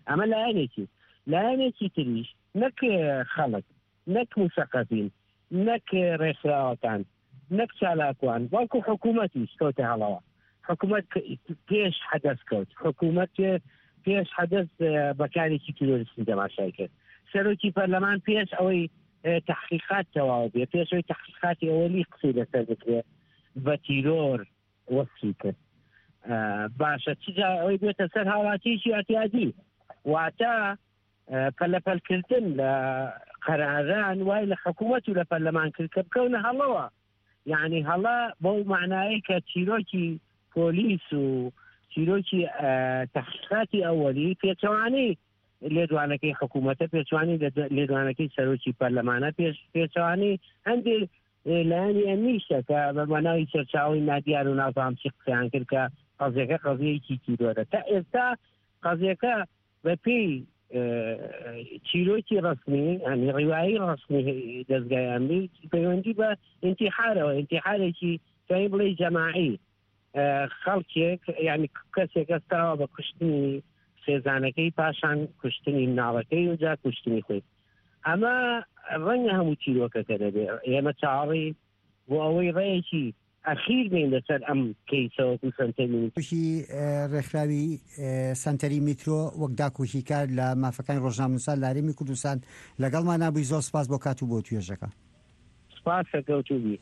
ئەمە لایەنێکی تریش نەک خەڵک نەک موسەقەفین نەک ڕێکخراوەکان نەک چالاکوان وەکو حکوومەتیش کەوتە هەڵەوە حکوومەت پێش حەدەث کەوت حکوومەت پێش حەدەث بەکارێکی تیرۆریستی دەماشای کرد سەرۆکی پەرلەمان پێش ئەوەی تحقیقات تەواو بێ پێش ئەوەی تحقیقاتی ئەوەلی قسەی لەسەر بکرێت بە تیرۆر وەسفی کرد باشە چجا ئەوەی بێتە سەر هاوڵاتیشی ئەتیادی واتە پەلەپەلکردن لە قەراران وای لە حکوومەت و لە پەرلەمان کرد کە بکەونە هەڵەوە یعنی هەڵە بەو معنایە کە چیرۆکی پۆلیس و چیرۆکی تحقیقاتی ئەوەلی پێچەوانی لێدوانەکەی حکوومەتە پێچوانی لێدوانەکەی سەرۆکی پەرلەمانە پێچەوانی هەندێک لایەنی ئەمیشە کە بە مەناوی سەرچاوی نادیار و نازانم چی قسەیان کرد کە قەزیەکە قەزیەیەکی تیرۆرە تا ئێستا قەزیەکە بە پێی چیرۆکی ڕسمی ئەنی ڕیوایی ڕسمی دەستگای ئەمری پەیوەندی بە ئینتیحارەوە ئینتیحارێکی توانی بڵێ جەماعی خەڵکێک یعنی کەسێک ئەستاوە بە کوشتنی خێزانەکەی پاشان کوشتنی مناڵەکەی و جا کوشتنی خۆی ئەمە ڕەنگە هەموو چیرۆکەکە دەبێ ئێمە چاڕی بۆ ئەوەی ڕێیەکی ئەخیر بین لەسەر ئەم کەیسەوەکو سنتەری ڕێکخراوی سنتەری میترۆ وەک داکوشی کار لە مافەکانی ڕۆژنامەنووسان لە هەرێمی کوردستان لەگەڵمان نابووی زۆر سپاس بۆ کات و بۆ توێژەکە سپاسە کەوتوبی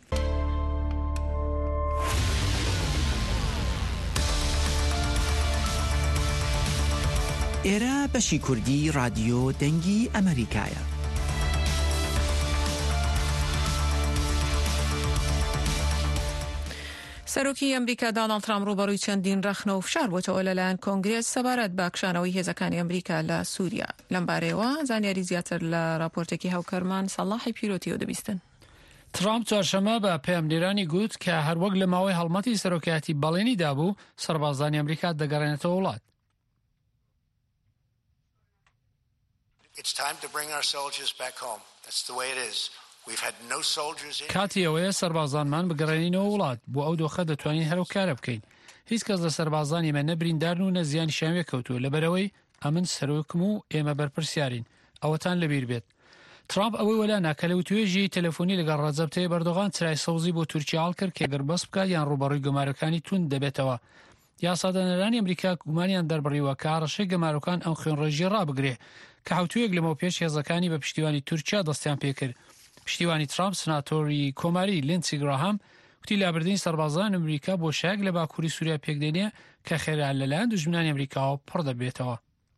ئێرە بەشی کوردی رادیۆ دەنگی ئەمریکایە. سەرۆکی ئەمریکا دۆناڵد ترامپ ڕوبەڕووی چەندین ڕەخنە و فشار بووەوە لەلایەن کۆنگرێس سەبارەت بە کشانەوەی هێزەکانی ئەمریکا لە سووریا. لەم بارەیەوە زانیاری زیاتر لە راپۆرتێکی هاوکەرمان سەڵاحی پیرۆتیەوە دەبیستن. ترامپ چوارشەمە بە پەیامدەرانی گوت کە هەروەک لە ماوەی هەڵمەتی سەرۆکایەتی بەڵێنیدا بوو سەربازانی ئەمریکا دەگەڕێنێتەوە وڵات. کاتی ئەوەیە سەربازانمان بگەڕێنینەوە وڵات بۆ ئەو دۆخە دەتوانین هەروکارە بکەین. هیچ کەس لە سەربازانی مە نەبریندارن و نەزیانی شاوێ کەوتووە لەبەرەوەی ئەمن سەرۆکم و ئێمە بەرپرسیارین ئەوەتان لەبیر بێت. ترامپ ئەوەی وەلا ناکە لە توێژی تەلەفۆنی لەگەڵ ڕەجەب تەیب ئەردۆغان چرای سەوزی بۆ تورکیا هەڵکرد کە گەر بەس بکات یان ڕوبەڕووی گەمارەکانی تون دەبێتەوە. یاسادانەرانی ئەمریکا گومانیان دەربڕیوە کە ڕەشەی گەمارەکان ئەم خوێنڕێژی ڕابگرێ کە حوتویەک لەمەوە پێش هێزەکانی بە پشتیوانی تورکیا دەستیان پێکرد. پشتیوانی ترامپ سناتۆری کۆماری لینسی گراهام وتی لابردنی سەربازان ئەمریکا بۆ شایەک لە باکووری سووریا پێکدێنێ کە خێرا لەلایەن دوژمنانی ئەمریکاوە پڕ دەبێتەوە.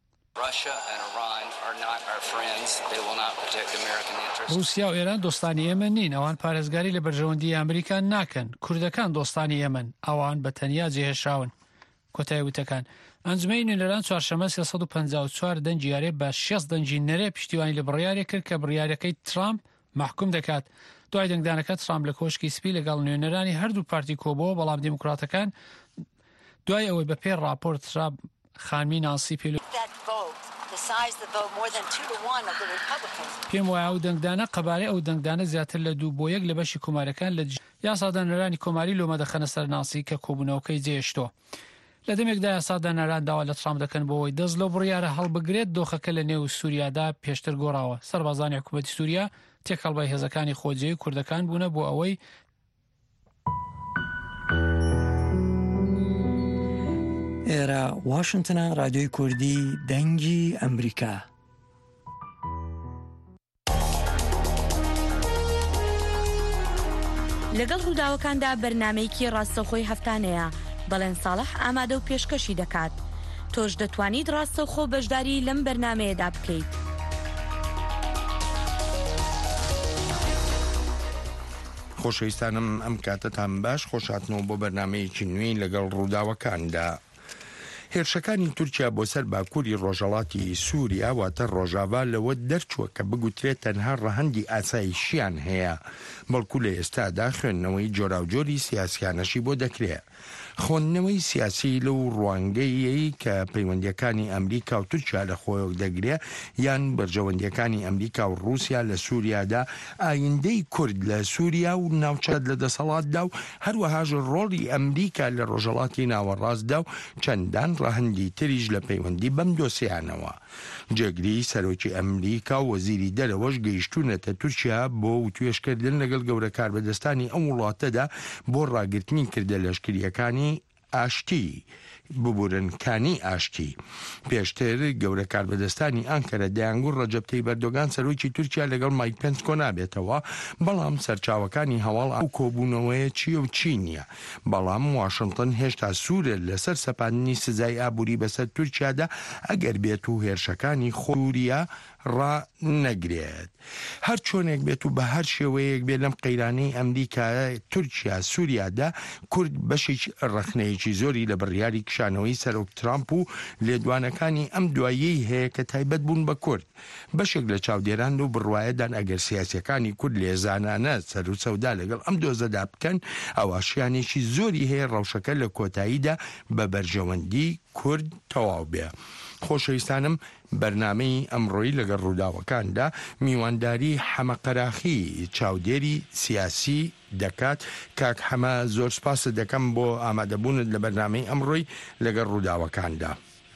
رووسیا و ئێران دۆستانی ئێمە نین، ئەوان پارێزگاری لە بەرژەوەندی ئەمریکا ناکەن. کوردەکان دۆستانی ئێمن، ئەوان بە تەنیا جێهێشراون. کۆتایی وتەکان ئەنجومەی نوێنەران چوارشەمە 354 دەنگیارێ بە 6 دەنگی نەرێ پشتیوانی لە بڕیارێک کرد کە بڕیارەکەی ترامپ محکوم دەکات. دوای دەنگدانەکە ترامپ لە کۆشکی سپی لەگەڵ نوێنەرانی هەردوو پارتی کۆبەوە، بەڵام دیموکراتەکان دوای ئەوەی بە پێ راپۆرت ترامپ خانمی ناسی پێم وایە ئەو دەنگدانە قەبارەی ئەو دەنگدانە زیاتر لە 2-1 لە بەشی کۆماریەکان لە یاسادانەرانی کۆماری لۆمە دەخەنە سەر ناسی کە کۆبوونەوەکەی جێشتۆ. لە دەمێکدا یاسادانەران داوا لە ترامپ دەکەن بۆەوەی دەست لەو بڕیارە هەڵبگرێت دۆخەکە لە نێو سووریادا پێشتر گۆڕاوە. سەربازانی حکوومەتی سووریا تێکەڵبای هێزەکانی خۆجێی کوردەکان بوونە بۆ ئەوەی ئێرە واشنتنە رادیۆی کوردی دەنگی ئەمریکا. لەگەڵ ڕووداوەکاندا بەرنامەیەکی ڕاستەوخۆی هەفتانەیە بەڵێن ساڵح ئامادە و پێشکەشی دەکات. تۆش دەتوانیت ڕاستەوخۆ بەشداری لەم بەرنامەیەدا بکەیت. خۆشەویستانم ئەم کاتتان باش خۆشاتنەوە بۆ بەرنامەیەکی نوێی لەگەڵ ڕووداوەکاندا. هێرشەکانی تورکیا بۆ سەر باکووری ڕۆژهەڵاتی سووریا واتە ڕۆژاوا لەوە دەرچووە کە بگوترێت تەنها ڕەهەندی ئاسایشیان هەیە، بەڵکو لە ئێستادا خوێندنەوەی جۆراوجۆری سیاسیانەشی بۆ دەکرێت. خۆندنەوەی سیاسی لەو ڕوانگەیەی کە پەیوەندیەکانی ئەمریکا و تورکیا لە خۆیەوە دەگرێ یان بەرژەوەندیەکانی ئەمریکا و رووسیا لە سووریادا ئایندەی کورد لە سووریا و ناوچەت لە دەسەڵاتدا و هەروەهاژ ڕۆڵی ئەمریکا لە ڕۆژهەڵاتی ناوەڕاستدا و چەندان ڕەهەندی تریش لە پەیوەندی بەم دۆسیانەوە. جێگری سەرۆکی ئەمریکا و وەزیری دەرەوەش گەیشتوونەتە تورکیا بۆ توێشکردن لەگەڵ گەورە کاربەدەستانی ئەم وڵاتەدا بۆ ڕاگررتنی کردە لەشکریەکانی ئاشتی ببورنکانی ئاشتی. پێشتر گەورە کاربەدەستانی ئەنکەرە دەیانگوور ڕەجەب تەیب ئەردۆغان سەرۆکی تورکیا لەگەڵ مایک پێنس کۆنابێتەوە، بەڵام سەرچاوەکانی هەواڵ ئەو کۆبوونەوەیە چیە و چی نییە. بەڵام واشنگتن هێشتا سوورە لەسەر سەپاندنی سزای ئابووری بەسەر تورکیادا ئەگەر بێت و هێرشەکانی خۆوریا ڕا نەگرێت. هەر چۆنێک بێت و بە هەر شێوەیەک بێت لەم قەیرانەی ئەمریکا تورکیا سووریادا کورد بەشێک ڕەخنەیەکی زۆری لە بڕیاری کشانەوەی سەرۆک ترامپ و لێدوانەکانی ئەم دواییەی هەیە کە تایبەت بوون بە کورد. بەشێک لە چاودێران و بڕوایەدان ئەگەر سیاسیەکانی کورد لێزانانە سەر و سەودا لەگەڵ ئەم دۆزەدا بکەن ئەواشیانێکی زۆری هەیە ڕەوشەکە لە کۆتاییدا بە بەرژەوەندی کورد تەواو بێ. خۆشەویستانم، بەرنامەی ئەمڕۆیی لەگەڵ ڕووداوەکاندا میوانداری حەمەقەراخی چاودێری سیاسی دەکات. کاک حەمە، زۆر سپاس دەکەم بۆ ئامادەبوونت لە بەرنامەی ئەمڕۆی لەگەڵ ڕووداوەکاندا.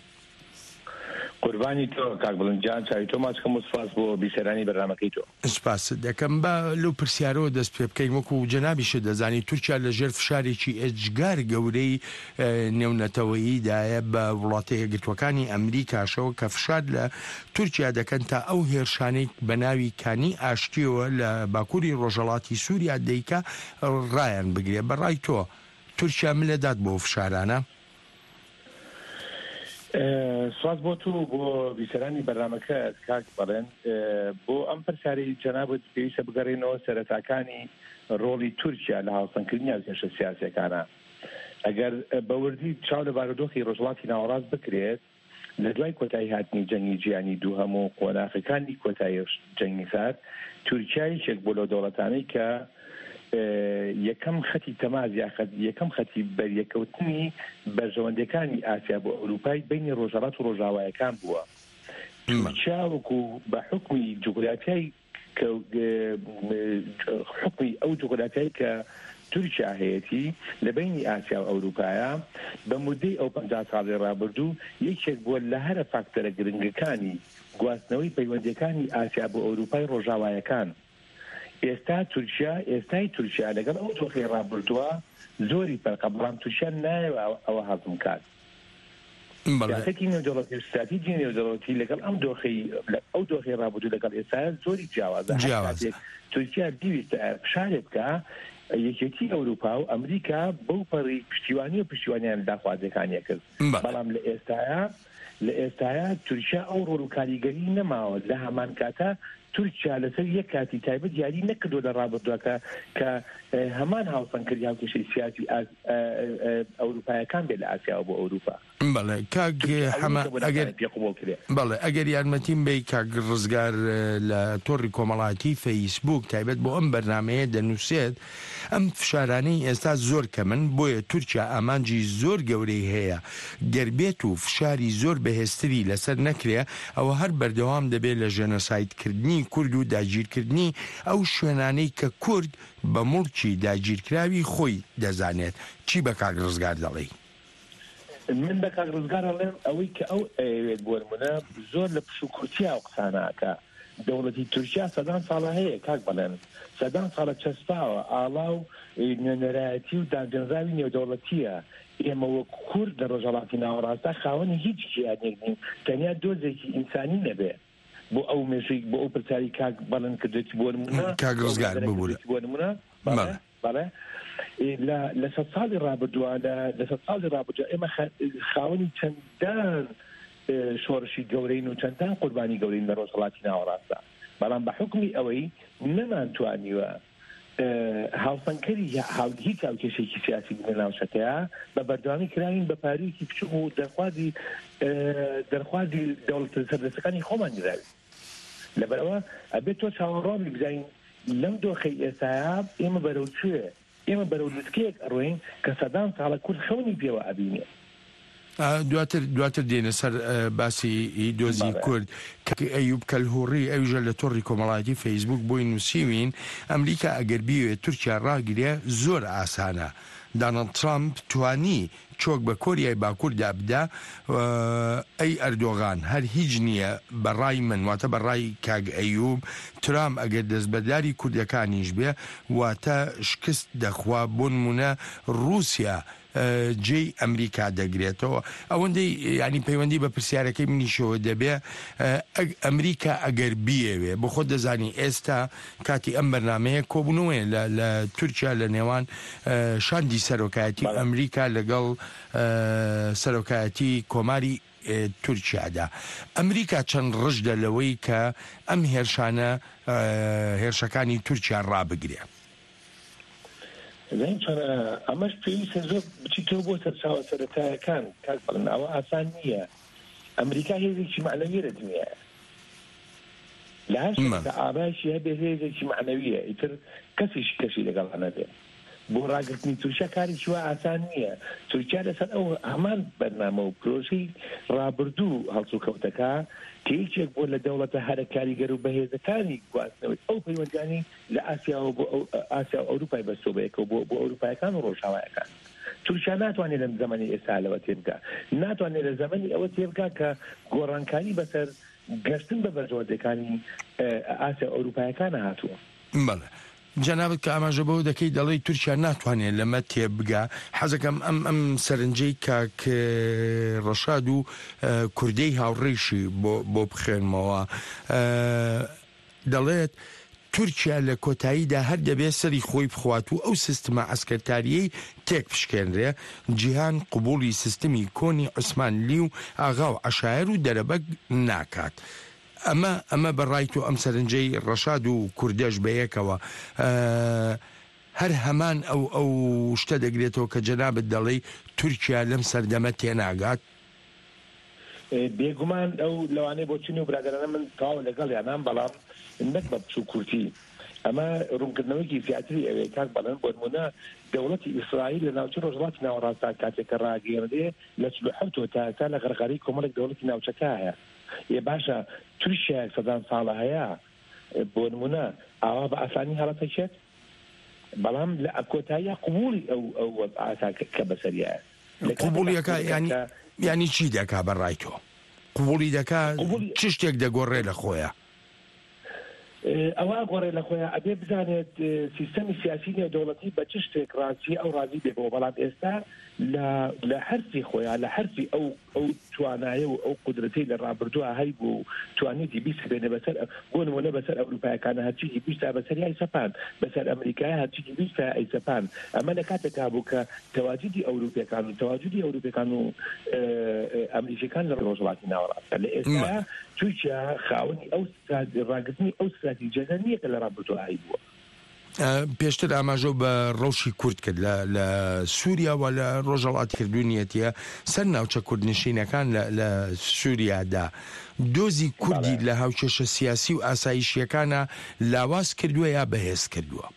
قوربانی تۆ کاک بڵندجان، چاوی تۆ ماچکەم و سپاس بۆ بیسەرانی بەرنامەکەی تۆ. سپاس دەکەم. بە لەو پرسیارەوە دەست پێ بکەین. وەکو جەنابیشە دەزانی تورکیا لەژێر فشارێکی ئەجگار گەورەی نێونەتەوەییدایە بە وڵاتە یەکگرتوەکانی ئەمریکاشەوە کە فشار لە تورکیا دەکەن تا ئەو هێرشانەی بە ناوی کانی ئاشتیەوە لە باکووری ڕۆژهەڵاتی سووریا دەیکا ڕایان بگرێ. بەڕای تۆ تورکیا ملەدات بۆ فشارانە؟ سواز بۆ تو بۆ بیسەرانی بەرنامەکە کاک بەڵێن بۆ ئەم پرسیارەی جەنابەت پێویستە بگەڕێنەوە سەرەتاکانی ڕۆڵی تورکیا لە هاوسەنگکردنی هێرشە سیاسیەکانە. ئەگەر بەوردی چاو لە بارودۆخی ڕۆژهەڵاتی ناوەڕاست بکرێت لە دوای کۆتایی هاتنی جەنگی جیهانی دووهەم و قۆناغەکانی کۆتایی جەنگی سارد تورکیا یەکێک بۆ لە دەوڵەتانەی کە یەکەم خەتی تەماز یەکەم خەتی بەریەکەوتنی بەرژەوەندەکانی ئاسیا بۆ ئەوروپای بینی ڕۆژهەڵات و ڕۆژاوایەکان بووە. تورکیا وەکو بە حکمی جوغرافیای حکمی ئەو جوغرافیای کە تورکیا هەیەتی لە بینی ئاسیا و ئەوروپایە بە مودەی ئەو 50 ساڵی ڕابردوو یەکێک بووە لە هەرە فاکتەرە گرنگەکانی گواستنەوەی پەیوەندیەکانی ئاسیا بۆ ئەوروپای ڕۆژاوایەکان. ئێستای تورکیا لەگەڵ ئەو دۆخی ڕابردووە زۆری پەرقە، بەڵام تورکیا نایەوە ئەوە هەڵم کات. سیاسەتی نێودەوڵەتی و استراتیجی نێودەوڵەتی لەگەڵ ئەو دۆخی ڕابردوو لەگەڵ ئێستا زۆری جیاوازە. تورکیا بیویستە فشارێ بکە یەکێتی ئەوروپا و ئەمریکا بەو پەڕی پشتیوانی و پشتیوانیان داخوازیەکانیە کرد. بەڵام لە ئێستاە تورکیا ئەو ڕۆڵ و کاریگەری نەماوە. لە هەمان کاتە تورکیا لەسەر یەک کاتی تایبەت یاری نەکردو لە ڕابردووەکە کە هەمان هاوسەنگکردی هاوکێشەی سیاسی ئەوروپایەکان بێت لە ئاسیا بۆ ئەوروپا. بەڵێ کاک حەمە، ئەگەر یارمەتیم بێ کاک ڕزگار لە تۆڕی کۆمەڵایەتی فەیسبوک تایبەت بۆ ئەم بەرنامەیە دەنووسێت ئەم فشارانەی ئێستا زۆر کەمن، بۆیە تورکیا ئامانجی زۆر گەورەی هەیە گەربێت و فشاری زۆر بەهێزتری لەسەر نەکرێ ئەوە هەر بەردەوام دەبێت لە ژێنۆسایدکردنی کورد و داگیرکردنی ئەو شوێنانەی کە کورد بە موڵکی داگیرکراوی خۆی دەزانێت. چی بە کاک ڕزگار دەڵێ؟ من بە کاک ڕزگار دەڵێم ئەوەی کە ئەو ئەوێت بۆ نمونە زۆر لە پشوکورتیا و قساناکە دەوڵەتی تورکیا سەدان ساڵە هەیە کاک بەڵێن، سەدان ساڵە چەسپاوە ئاڵا و نوێنەرایەتی و دادەنراوی نێودەوڵەتیە. ئێمە وەک کورد لە ڕۆژهەڵاتی ناوەڕاستە خاوەنی هیچ جیهانێک نین، تەنیا دۆزێکی ئینسانی نەبێ. بۆ ئەو مێژەی بۆ ئەو پرسیاری کاک بەڵێن کردێتی بۆ نمونە کاک ڕزگار ببوورە بۆ نمونە بەڵێ لە سەد ساڵی ڕابردووە لە سەد ساڵی ڕابردووە ئێمە خاوەنی چەندان شۆڕشی گەورەین و چەندان قوربانی گەورەین لە ڕۆژهەڵاتی ناوەڕاستە. بەڵام بە حکمی ئەوەی نەمانتوانیوە هاوسەنگکەری هیچ هاوکێشێکی سیاسی بنە ناوچەکەیە بە بەردەوامی کراوین بە پارەیەکی بچووک و دەرخوازی دەوڵەت سەردەستەکانی خۆمان گراوین. لەبەرەوە ئەبێت تۆ چاوەڕوان بزانین لەم دۆخەی ئێستایا ئێمە بەرەو کوێ ئێمە بەرەو لوتکەیەک ئەڕۆین کە سەدان ساڵە کورد خەونی پێوە ئەبینێ. دواتر دێنە سەر باسی دۆزی کورد کە ئەیوب کەلهوڕی ئەوژە لە تۆڕی کۆمەڵایەتی فەیسبوک بۆی نووسیوین ئەمریکا ئەگەر بیوێت تورکیا ڕاگرێ زۆر ئاسانە. دانالد ترامپ توانی چۆک بە کۆریای باکووردا بدا ئەی ئەردۆغان هەر هیچ نییە بەڕای من واتە بەڕای کاگ ئەیوب ترامپ ئەگەر دەستبەرداری کوردەکانیش بێ واتە شکست دەخوا بۆ نمونە رووسیا جێی ئەمریکا دەگرێتەوە. ئەوەندەی ینی پەیوەندی بە پرسیارەکەی منیشەوە دەبێ ئەمریکا ئەگەر بیەوێ بۆ خۆ دەزانی ئێستا کاتی ئەم بەرنامەیە کۆبوونەوەی لە تورکیا لە نێوان شاندی سەرۆکایەتی ئەمریکا لەگەڵ سەرۆکایەتی کۆماری تورکیادا. ئەمریکا چەند ڕژدە لەوەی کە ئەم هێرشانە هێرشەکانی تورکیا ڕابگرێ. ئەمەش پێویستە زۆر بچیتەوە بۆ سەرچاوە سەرەتایەکان کاک بڵن ئەوە ئاسان نییە. ئەمریکا هێزێکی معنەویە دنیاە لە هەر شتێکە ئاباشی هەبێ هێزێکی معنەویە ئیتر کەسی لەگەڵ هەنەبێ. بۆ ڕاگرتنی تورکیا کارێکی وە ئاسان نییە. تورکیا لەسەر ئەو هەمان بەرنامە و پرۆژەی ڕابردوو هەڵسو کەوتەکە کە هیچێک بۆ لە دەوڵەتە هەرە کاریگەر و بەهێزەکانی گواستنەوەی ئەو پەیوەندیانی لە ئاسیاوە بۆ ئاسیا و ئەوروپای بەستۆبەیەکە بۆ ئەوروپایەکان و ڕۆژاوایەکان. تورکیا ناتوانێت لەم زەمەنی ئێستا لەوە تێبگا، ناتوانێت لە زەمەنی ئەوە تێبگا کە گۆڕانکاری بەسەر گەشتن بە بەرژەوەندەکانی ئاسیا ئەوروپایەکانە هاتووە. بەڵێ جەنابەت کە ئاماژە بەوە دەکەی دەڵێی تورکیا ناتوانێت لەمە تێبگا. حەزەکەم ئەم سەرنجەی کاک ڕەشاد و کوردەی هاوڕێیشی بۆ بخێنمەوە. دەڵێت تورکیا لە کۆتاییدا هەر دەبێت سەری خۆی بخوات و ئەو سیستمە ئەسکەرتاریەی تێک پشکێنرێ جیهان قبولی سیستمی کۆنی عوسمانلی و ئاغا و عەشایر و دەرەبەک ناکات. ئەمە بەڕای تۆ ئەم سەرنجەی ڕەشاد و کوردەش بەیەکەوە هەر هەمان ئەو شتە دەگرێتەوە کە جەنابەت دەڵێی تورکیا لەم سەردەمە تێناگات. بێگومان ئەو لەوانەیە بۆ چین و برادرانە من تاوە لەگەڵ یانان بەڵام نەک بە بچوو کورتی ئەمە ڕوونکردنەوەیکی زیاتری ئەوەیە کاک بەڵێن بۆ نمونە دەوڵەتی ئیسرائیل لە ناوچە ڕۆژهەڵاتی ناوەڕاستا کاتێککە ڕاگەیەنرێ لە 47 تا لە غەرغەری کۆمەڵێک دەوڵەتی ناوچەکە هەیە. یە باشە تورکیا سەدان ساڵە هەیە بۆ نمونە ئاوا بە ئاسانی هەڵەتەکێت بەڵام لە کۆتاییە قبولی ئەو وەزعاتە کە بەسەریایە. قبولیەکە ینی چی دەکا بەڕای تۆ؟ قبولی دەکا چ شتێک دەگۆڕێ لە خۆیە؟ ئەوە گۆڕێ لە خۆیان ئەبێ بزانێت سیستەمی سیاسی نێودەوڵەتی بە چ شتێک ڕاستی ئەو ڕازی بێتەوە. بەڵام ئێستا لە هەرسی خۆیان لە هەرسی ئەو توانایە و ئەو قودرەتی لە ڕابردووە هەی بوو توانێتی بیست بێنە بەسەر بۆ نمونە بەسەر ئەوروپایەکانە هەرچیکی بیستە بەسەر ئەیسەپان بەسەر ئەمریکای هەرچیکی بیستە ئەیسەپان. ئەمە لە کاتێکا بوو کە تەواجودی ئەوروپیەکان و تەواجودی ئەوروپیەکان و ئەمریکیەکان لە ڕۆژهەڵاتی ناوەڕاستە لە ئێستا تورکیا خاوەنی ئەو ڕاگرتنی ئەو استراتیجیە نییە کە لە ڕابردووە هەی بووە. پێشتر ئاماژە بە ڕەوشی کورد کرد لە سووریاوە لە ڕۆژهەڵاتی کردوونیەتە سەر ناوچە کوردنشینەکان لە سووریادا دۆزی کوردی لە هاوکێشە سیاسی و ئاسایشیەکانە لاواز کردووە یا بەهێز کردووە؟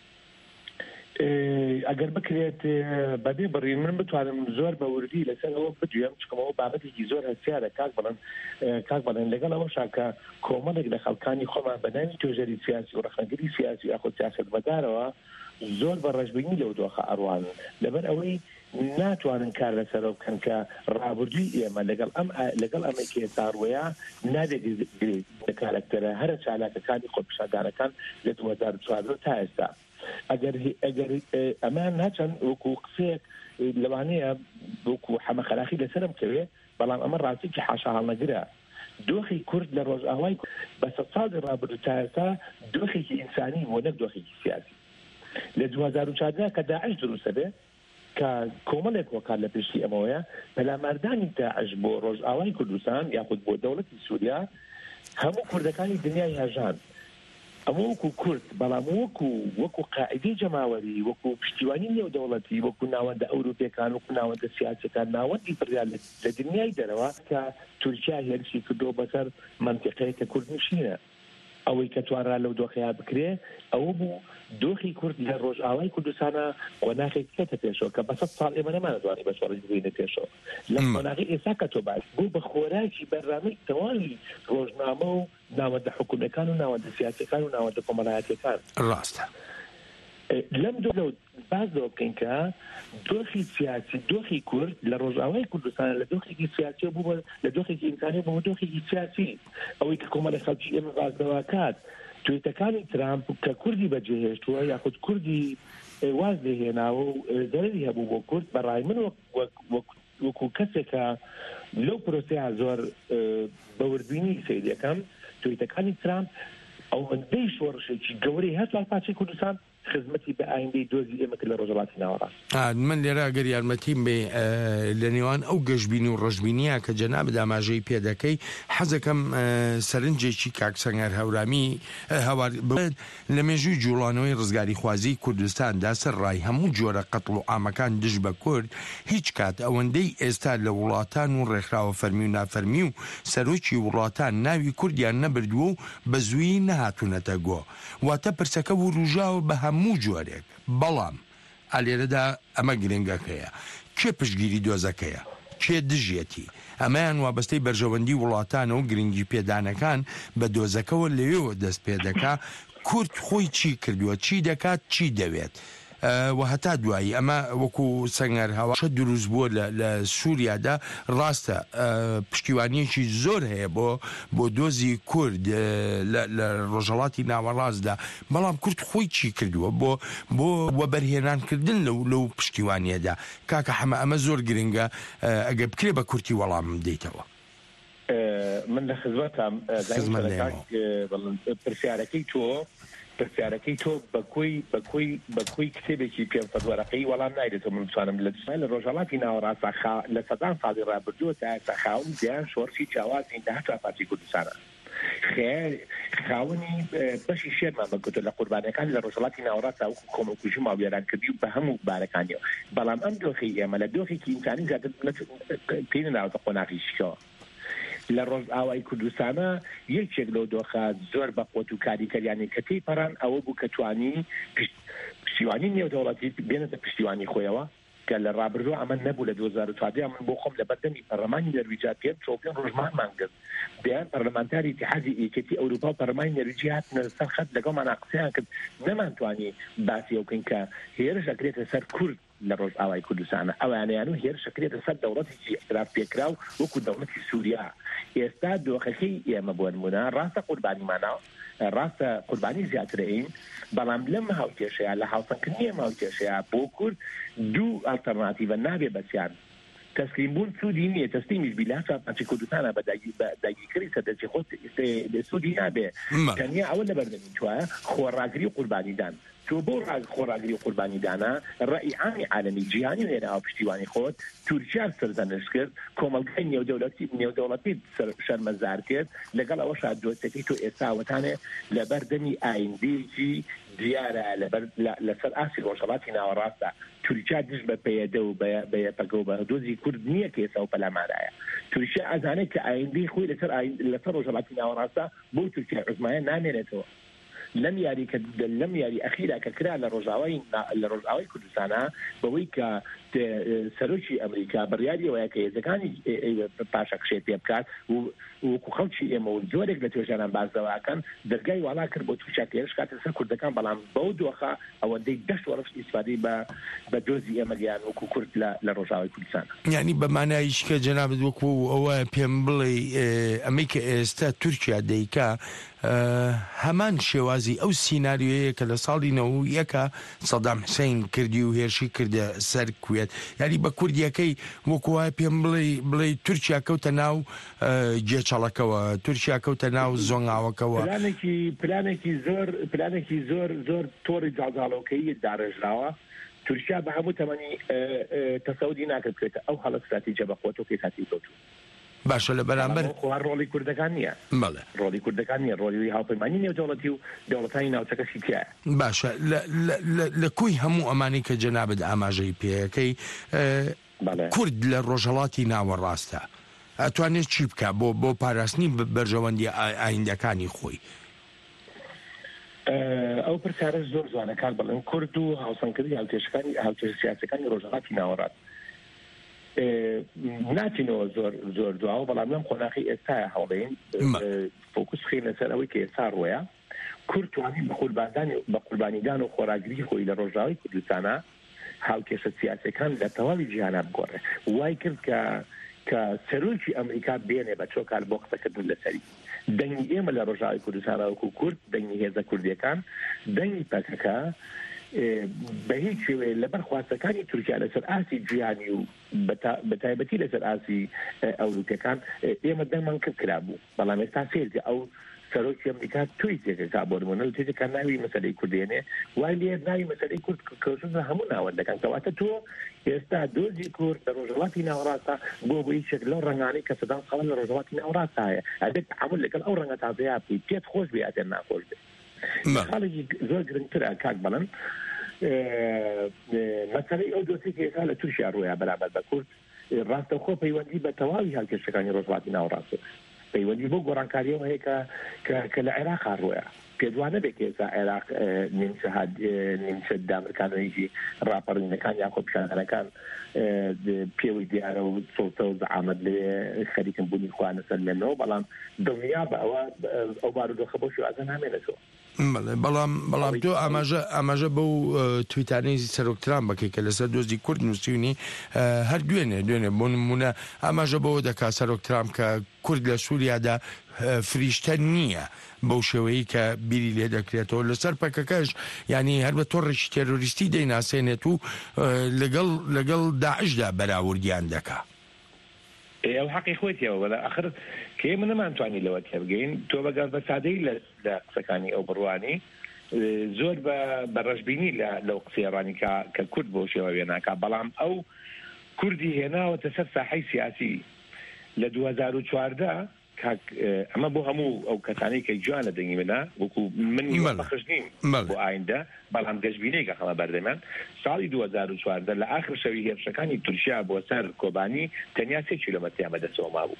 ئەگەر بکرێت بەبێ بڕین من بتوانم زۆر بە وردی لەسەرەوە بدوێم چکەمەوە بابەتێکی زۆر هەستیارە کاک بڵێن لەگەڵ ئەوە شاکە کۆمەڵێک لە خەڵکانی خۆمان بەناوی توێژەری سیاسی و ڕەخنەگری سیاسی و یاخود سیاست بەدارەوە زۆر بە ڕەشبینی لەو دۆخە ئەڕوان لەبەر ئەوەی ناتوانن کار لەسەرەوە بکەن کە ڕابردووی ئێمە لەگەڵ ئەمەی کێساڕوەیە نادێگرێت لە کارکتەرە هەرە چالاکەکانی خۆپیشاندانەکان لە 2014 تا ئێستا. ئەگەر ئەمان ناچەند وەکو قسێک لەوانەیە وەکو حەمەخەلاقی لەسەرم کەوێ بەڵام ئەمە ڕاستێکی حاشا هەڵنەگرە. دۆخی کورد لە ڕۆژئاوای بە سەد ساڵی ڕابردوو تا ئێستا دۆخێکی ئینسانی بۆ نەک دۆخێکی سیاسی. لە 2014 کە داعش دروستە بێ کە کۆمەڵێک وەکار لە پێشی ئەمەوەیە پەلاماردانی داعش بۆ ڕۆژئاوای کوردستان یاخود بۆ دەوڵەتی سووریا هەموو کوردەکانی دنیای هەژان ئەمە وەکو کورد بەڵام وەکو قاعدەی جەماوەری وەکو پشتیوانی نێودەوڵەتی وەکو ناوەندە ئەوروپیەکان وەکو ناوەندە سیاسەکان ناوەندی بڕیان لە دنیای دەرەوە کە تورکیا هێرشی کردو بەسەر منتیقەیە کە کورد نشینە. ئەوەی کە توانرا لەو دۆخەیە بکرێ ئەوە بوو دۆخی کورد لە ڕۆژئاوای کوردستانە قۆناغێک بکەتە پێشەوە کە بە 100 ساڵ ئێمە نەمانەتوانی بە شۆڕی بگوینە پێشەوە لە قۆناغی ئێستا کە تۆ باش بوو بە خۆراکی بەرنامەی تەواوی ڕۆژنامە و ناوەندە حکوومەتەکان و ناوەندە سیاسەکان و ناوەندە کۆمەڵایەتیەکان ڕاستە لەم دۆ باز دۆ بکەین کە دۆخی سیاسی دۆخی کورد لە ڕۆژئاوای کوردستان لە دۆخێکی سیاسی بوو لە دۆخێکی ئینسانی بۆ دۆخێکی سیاسی ئەوەی کە کۆمەڵی خەڵکی ئێمە بازدەواکات توێتەکانی ترامپ کە کوردی بەجێهێشتووە یاخود کوردی واز لێهێناوە و دەرەوی هەبوو بۆ کورد بەڕای من وەکو کەسێکە لەو پرۆسەیە زۆر بەوردبینی سەیدەکەم توێتەکانی ترامپ ئەوەندەی شۆڕشێکی گەورەی هەست پاچەی کوردستان خزمەتی بە ئایندەی دۆزی ئێمە لە ڕۆژهەڵاتی ناوەڕاست من لێرە ئەگەر یارمەتیم بێ لە نێوان ئەو گەشتبینی و ڕۆژبینیە کە جەناب داماژەی پێدەکەی حەزەکەم سەرنجێکی کاکسەنگەر هەورامی هەوار لە مێژووی جوڵانەوەی ڕزگاری خوازی کوردستاندا سەرڕای هەموو جۆرە قەتڵ و ئامەکان دژ بە کورد هیچ کات ئەوەندەی ئێستا لە وڵاتان و ڕێکخراوە فەرمی و نافەرمی و سەرۆکی وڵاتان ناوی کوردیان نەبردووە و بە زووی نەهاتوونەتە گۆ واتە پرسەکە و ڕوژاوە بە هەموو جۆرێک بەڵام ئالێرەدا ئەمە گرنگەکەیە کێ پشتگیری دۆزەکەیە کێ دژێتی ئەمەیان وابەستەی بەرژەوەندی وڵاتانە و گرنگی پێدانەکان بە دۆزەکەەوە لەوێەوە دەست پێ دەکا کورد خۆی چی کردووە چی دەکات چی دەوێت و هەتا دوایی ئەمە وەکو سەنگەر هەواشە دروست بووە لە سووریادا ڕاستە پشتیوانیەکی زۆر هەیە بۆ دۆزی کورد لە ڕۆژهەڵاتی ناوەڕاستدا بەڵام کورد خۆی چی کردووە بۆ وەبەرهێنانکردن لەو پشتیوانیەدا کاکە حەمە ئەمە زۆر گرنگە ئەگە بکرێ بە کورتی وەڵام بدەیتەوە من لە خزمەتم پرسیارەکەی تۆ بەکوی کتێبێکی پێفەدوەرەقەی وەڵام نایدێتەوە من بتوانم لە ڕۆژهەڵاتی ناوەڕاستە لە سەدان ساڵی ڕابردووە تا ئێستا خاوەن زیان شۆڕشی جیاوازی داهات پارتی کوردستانە خاوەنی بەشی شێرمان بەگوتە لە قوربانیەکان لە ڕۆژهەڵاتی ناوەڕاستە وەکو کۆمەڵکوژی ماویێران کردی و بە هەموو بارەکانیەوە بەڵام ئەم دۆخی ئێمە لە دۆخێکی ئینسانی زیاتر پێی ناوەتە قۆناغی شکەوە لە ڕۆژئاوای کوردستانە یەکێک لەو دۆخە زۆر بە قوت و کاریکەریانی کە تێیپەڕان ئەوە بوو کە توانی پشتیوانی نێودەوڵەتی بێنێتە پشتیوانی خۆیەوە کە لە ڕابردووە ئەمە نەبوو لە 2014 من بۆ خۆم لە بەردەمی پەرلەمانی نەرویجا پێم چۆپێن ڕۆژمانمان کرد بیان پەرلەمانتاری اتحادی یەکێتی ئەوروپا و پەرلەمانی نەرویجی هاتنە سەر خەت لەگەڵمان قسەیان کرد نەمانتوانی باسی ئەو بکەین کە هێرش ئەکرێتە سەر کورد لە ڕۆژئاوای کوردستانە ئەوانیان و هێرش ئەکرێتە سەر دەوڵەتێکی ئێعتراف پێکراو وەکو دەوڵەتی سووریا ئێستا دۆخەکەی ئێمە بۆ نمونە ڕاستە قوربانیمانە ڕاستە قوربانی زیاترین بەڵام لەم هاوکێشەیە لە هاوسەنگکردنی ئەم هاوکێشەیە بۆ کورد دوو ئالتەرناتیڤە نابێ بەسییان تسلیم بوون سوودی نییە تسلیمیش بیلاسا پاچی کوردستانە بە داگیرکردی سەردەرجی خۆت سوودی نابێ تەنیا ئەوە لە بەردەمی توایە خۆڕاگری و قوربانیدان تۆ بۆ خۆڕاگری و قوربانیدانە ڕای عامی عالەمی جیهانی هێناوە پشتیوانی خۆت تورکیا سەردەنش کرد کۆمەڵگەی نێودەوڵەتی شەرمەزار کرد لەگەڵ ئەوەشا دۆستەکەی تۆ ئێستاوەتانێ لە بەردەمی ئایندێکی دیارە لەسەر ئاسی ڕۆژهەڵاتی ناوەڕاستە تورکیا دژ بە پەیەدە و بەیەپەکە و بە دۆزی کورد نییە کە ئێستا و پەلامارایە تورکیا ئەزانێت کە ئایندەی خۆی لەسەر ڕۆژهەڵاتی ناوەڕاستە بۆ تورکیا عوزمایە نامێنێتەوە لەم یاری ئەخیرا کە کرا لە ڕۆژئاوای کوردستانە بەوەی کە سەرۆکی ئەمریکا بڕیاریەوەیە کە هێزەکانی پاشەکشێ پێ بکات وەکو خەڵکی ئێمە و زۆرێک لە توێژانان بازدەواکەن دەرگای واڵا کرد بۆ تووشا کە هێرش کاتە سەر کوردەکان بەڵام بەو دۆخە ئەوەندەی دەشت وەرەش ئیسفادەی بە دۆزی ئێمەگەیان وەکو کورد لە ڕۆژئاوای کوردستان یعنی بەمانایش کە جەنابەت وەکو ئەوە پێم بڵێ ئەمەی کە ئێستا تورکیا دەیکا هەمان شێوازی ئەو سیناریۆیە کە لە ساڵی 91 سەدام حوسێن کردی و هێرشی کردە سەر کوێت یعنی بە کوردیەکەی وەکووای پێم بڵێ تورکیا کەوتە ناو جێچەڵەکەوە تورکیا کەوتە ناو زۆنگاوەکەوە پلانێکی زۆر تۆڕی جاڵجاڵەوەکەی داڕێژراوە تورکیا بە هەموو تەمەنی تەسەودی ناکرد بکرێتە ئەو حاڵەت استراتیجە بەخۆتەوە کە کاتی کەوتو باشە لە بەرامبەر ڕۆڵی کوردەکان نییە ڕۆڵی کوردەکان نیە ڕۆلی هاوپەیمانی نێودەوڵەتی و دەوڵەتانی ناوچەکەشی تایە باشە لە کوی هەموو ئەمانی کە جەنابەت ئاماژەی پێەکەی کورد لە ڕۆژهەڵاتی ناوەڕاستە ئەتوانێت چی بکە بۆ پاراستنی بەرژەوەندی ئایندەکانی خۆی ئەو پرسیارە زۆر جوانە کار بڵێن کورد و هاوسەنگکردی هاوتێشە سیاسەکانی ڕۆژهەڵاتی ناوەڕات ناچینەوە زۆر دواوە بەڵام لەم خۆناغی ئێستاە هەوڵێن فۆکوس خینە سەر ئەوەی کە ئێستا ڕۆیە کورد توانین بە قوربانیدان و خۆراگری خۆی لە ڕۆژاوی کوردستانە هاوکێشە سیاسەکان لە تەواوی جیهانە بگۆڕێ وای کرد کە سەرۆکی ئەمریکا بێنێ بە چۆکار بۆ قسەکردن لەسەری دەنگی ئێمە لە ڕۆژاوی کوردستانە وەکو کورد دەنگی هێزە کوردیەکان دەنگی پەکەکە بە هیچ شێوەیە لەبەر خواستەکانی تورکیا لەسەر ئاسی جیهانی و بە تایبەتی لەسەر ئاسی ئەوروپیەکان ئێمە دەنگمان کرا بوو بەڵام ئێستا سێرجە ئەو سەرۆکی ئەمریکا توی تێکەکە بۆ نمونە تێکەکە ناوی مەسەلەی کوردێنێ وای لێ ناوی مەسەلەی کورد کەوتن هەموو ناوەندەکان کەواتە تۆ ئێستا دۆزی کورد لە ڕۆژهەڵاتی ناوەڕاستە بۆ هیچێک لەو ڕەنگانەی کە سەدام ساڵ لە ڕۆژهەڵاتی ناوەڕاستە هەیە ئەبێت تعامل لەگەڵ ئەو ڕەنگە تازەیە بکەیت پێت خۆش بێ ئەتێن ناخۆش بێت خاڵێکی زۆر گرنگترە کاک بەڵەن مەسەلەی ئەو دۆسێکی ئێستا لە تورکیا ڕۆیە بەرامبەر بە کورد ڕاستەوخۆ پەیوەندی بە تەواوی هەڵکێشەکانی ڕۆژهەڵاتی ناوەڕاستە پەیوەندی بۆ گۆڕانکاریەوە هەیە کە لە عێراق ڕۆیە پێدوانە بێت کە ئێستا عێراق نیمچە دامرکانەیەکی ڕاپەڕینەکان یان خۆپیشانەکان پێوەی دیارە و سڵتە و زەعامەت لێ خەریکم بوونی خوانە سەر لێنەوە بەڵام دڵنیا بە ئەو بارودۆخە بۆ شێوازە نامێنێتەوە بەڵام تۆ ئاماژە بەو تویتانەی سەرۆکتران بکەی کە لەسەر دۆزی کورد نووسیونی هەر دوێنێ بۆ نمونە ئاماژە بەوە دەکا سەرۆکترام کە کورد لە سووریادا فریشتە نییە بەو شێوەیە کە بیری لێ دەکرێتەوە لەسەر پەکەکەش ینی هەر بە تۆڕێکی تێرۆریستی دەیناسێنێت و لەگەڵ داعشدا بەراوردیان دەکا ئەو حەقی خۆیتەوە وەلا ئاخر کە ئێمە نەمانتوانی لەوە تێبگەین تۆ بەگەر بە سادەی لە قسەکانی ئەو بڕوانی زۆر بە ڕەشبینی لەو قسەیڕانی کە کورد بۆ شێوە وێناکە بەڵام ئەو کوردی هێناوەتە سەر ساحەی سیاسی لە 2014 ئەمە بۆ هەموو ئەو کەسانەی کە جوانە دەنگی منە وەکو من بەخش نیم بۆ ئایندە بەڵام گەشتبینەیەکە خەڵە بەردەمان ساڵی 2014 لە ئاخر شەوی هێرشەکانی تورکیا بۆ سەر کۆبانی تەنیا 3 کیلۆمەتریان بەدەستەوە مابوو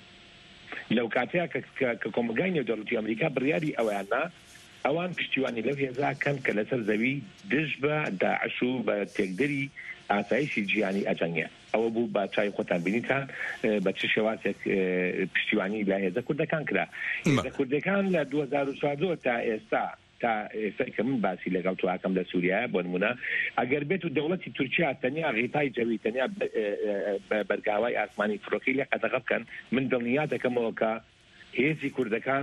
لەو کاتەیە کە کۆمەلگای نێودەوڵەتی ئەمریکا بڕیاری ئەویاننا ئەوان پشتیوانی لەو هێزاکەن کە لەسەر زەوی دژ بە داعش و بە تێکدەری ئاسایشی جیهانی ئەجەنگێ ئەوە بوو بە چای خۆتان بینیتان بە چ شێوازێک پشتیوانی لە هێزە کوردەکان کرا هێزە کوردەکان لە 2014 تا ئێستا کە من باسی لەگەڵ تواکەم لە سووریا بۆ نمونە ئەگەر بێت و دەوڵەتی تورکیا تەنیا غیتای جەوی تەنیا بەرگاوای ئاسمانی فڕۆکی لێ قەدەغە بکەن من دڵنیا دەکەمەوە کە هێزی کوردەکان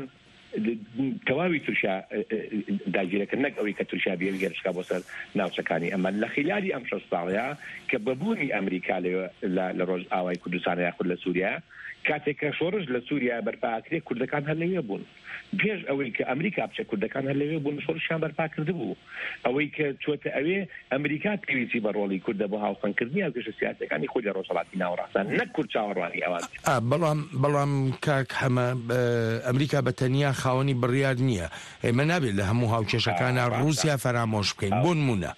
تەواوی تورکیا داگیرەکە نەک ئەوەی کە تورکیا بێگەرشکا بۆ سەر ناوچەکانی ئەمە لە خیلالی ئەم 6 ساڵەیە کە بەبوونی ئەمریکا لە ڕۆژ ئاوای کوردستان یاخود لە سووریا کاتێک کە شۆڕش لە سووریا بەرپاکرێ کوردەکان هەر لەوێ بوون پێش ئەوەی کە ئەمریکا بچە کوردەکان هەر لەوێ بوون شۆڕشیان بەرپا کرده بوو ئەوەی کە چۆتە ئەوێ ئەمریکا پێویستی بە ڕۆڵی کوردە بۆ هاوسەنگکردنی هاوکێشە سیاسەکانی خۆی لە ڕۆژهەڵاتی ناوەڕاستان نەک کورد چاوەڕوانی ئەوان بەڵام کاک هەمە ئەمریکا بە تەنیا خاوەنی بڕیار نییە ئێمە نابێت لە هەموو هاوکێشەکانە رووسیا فەرامۆش بکەین بۆ نمونە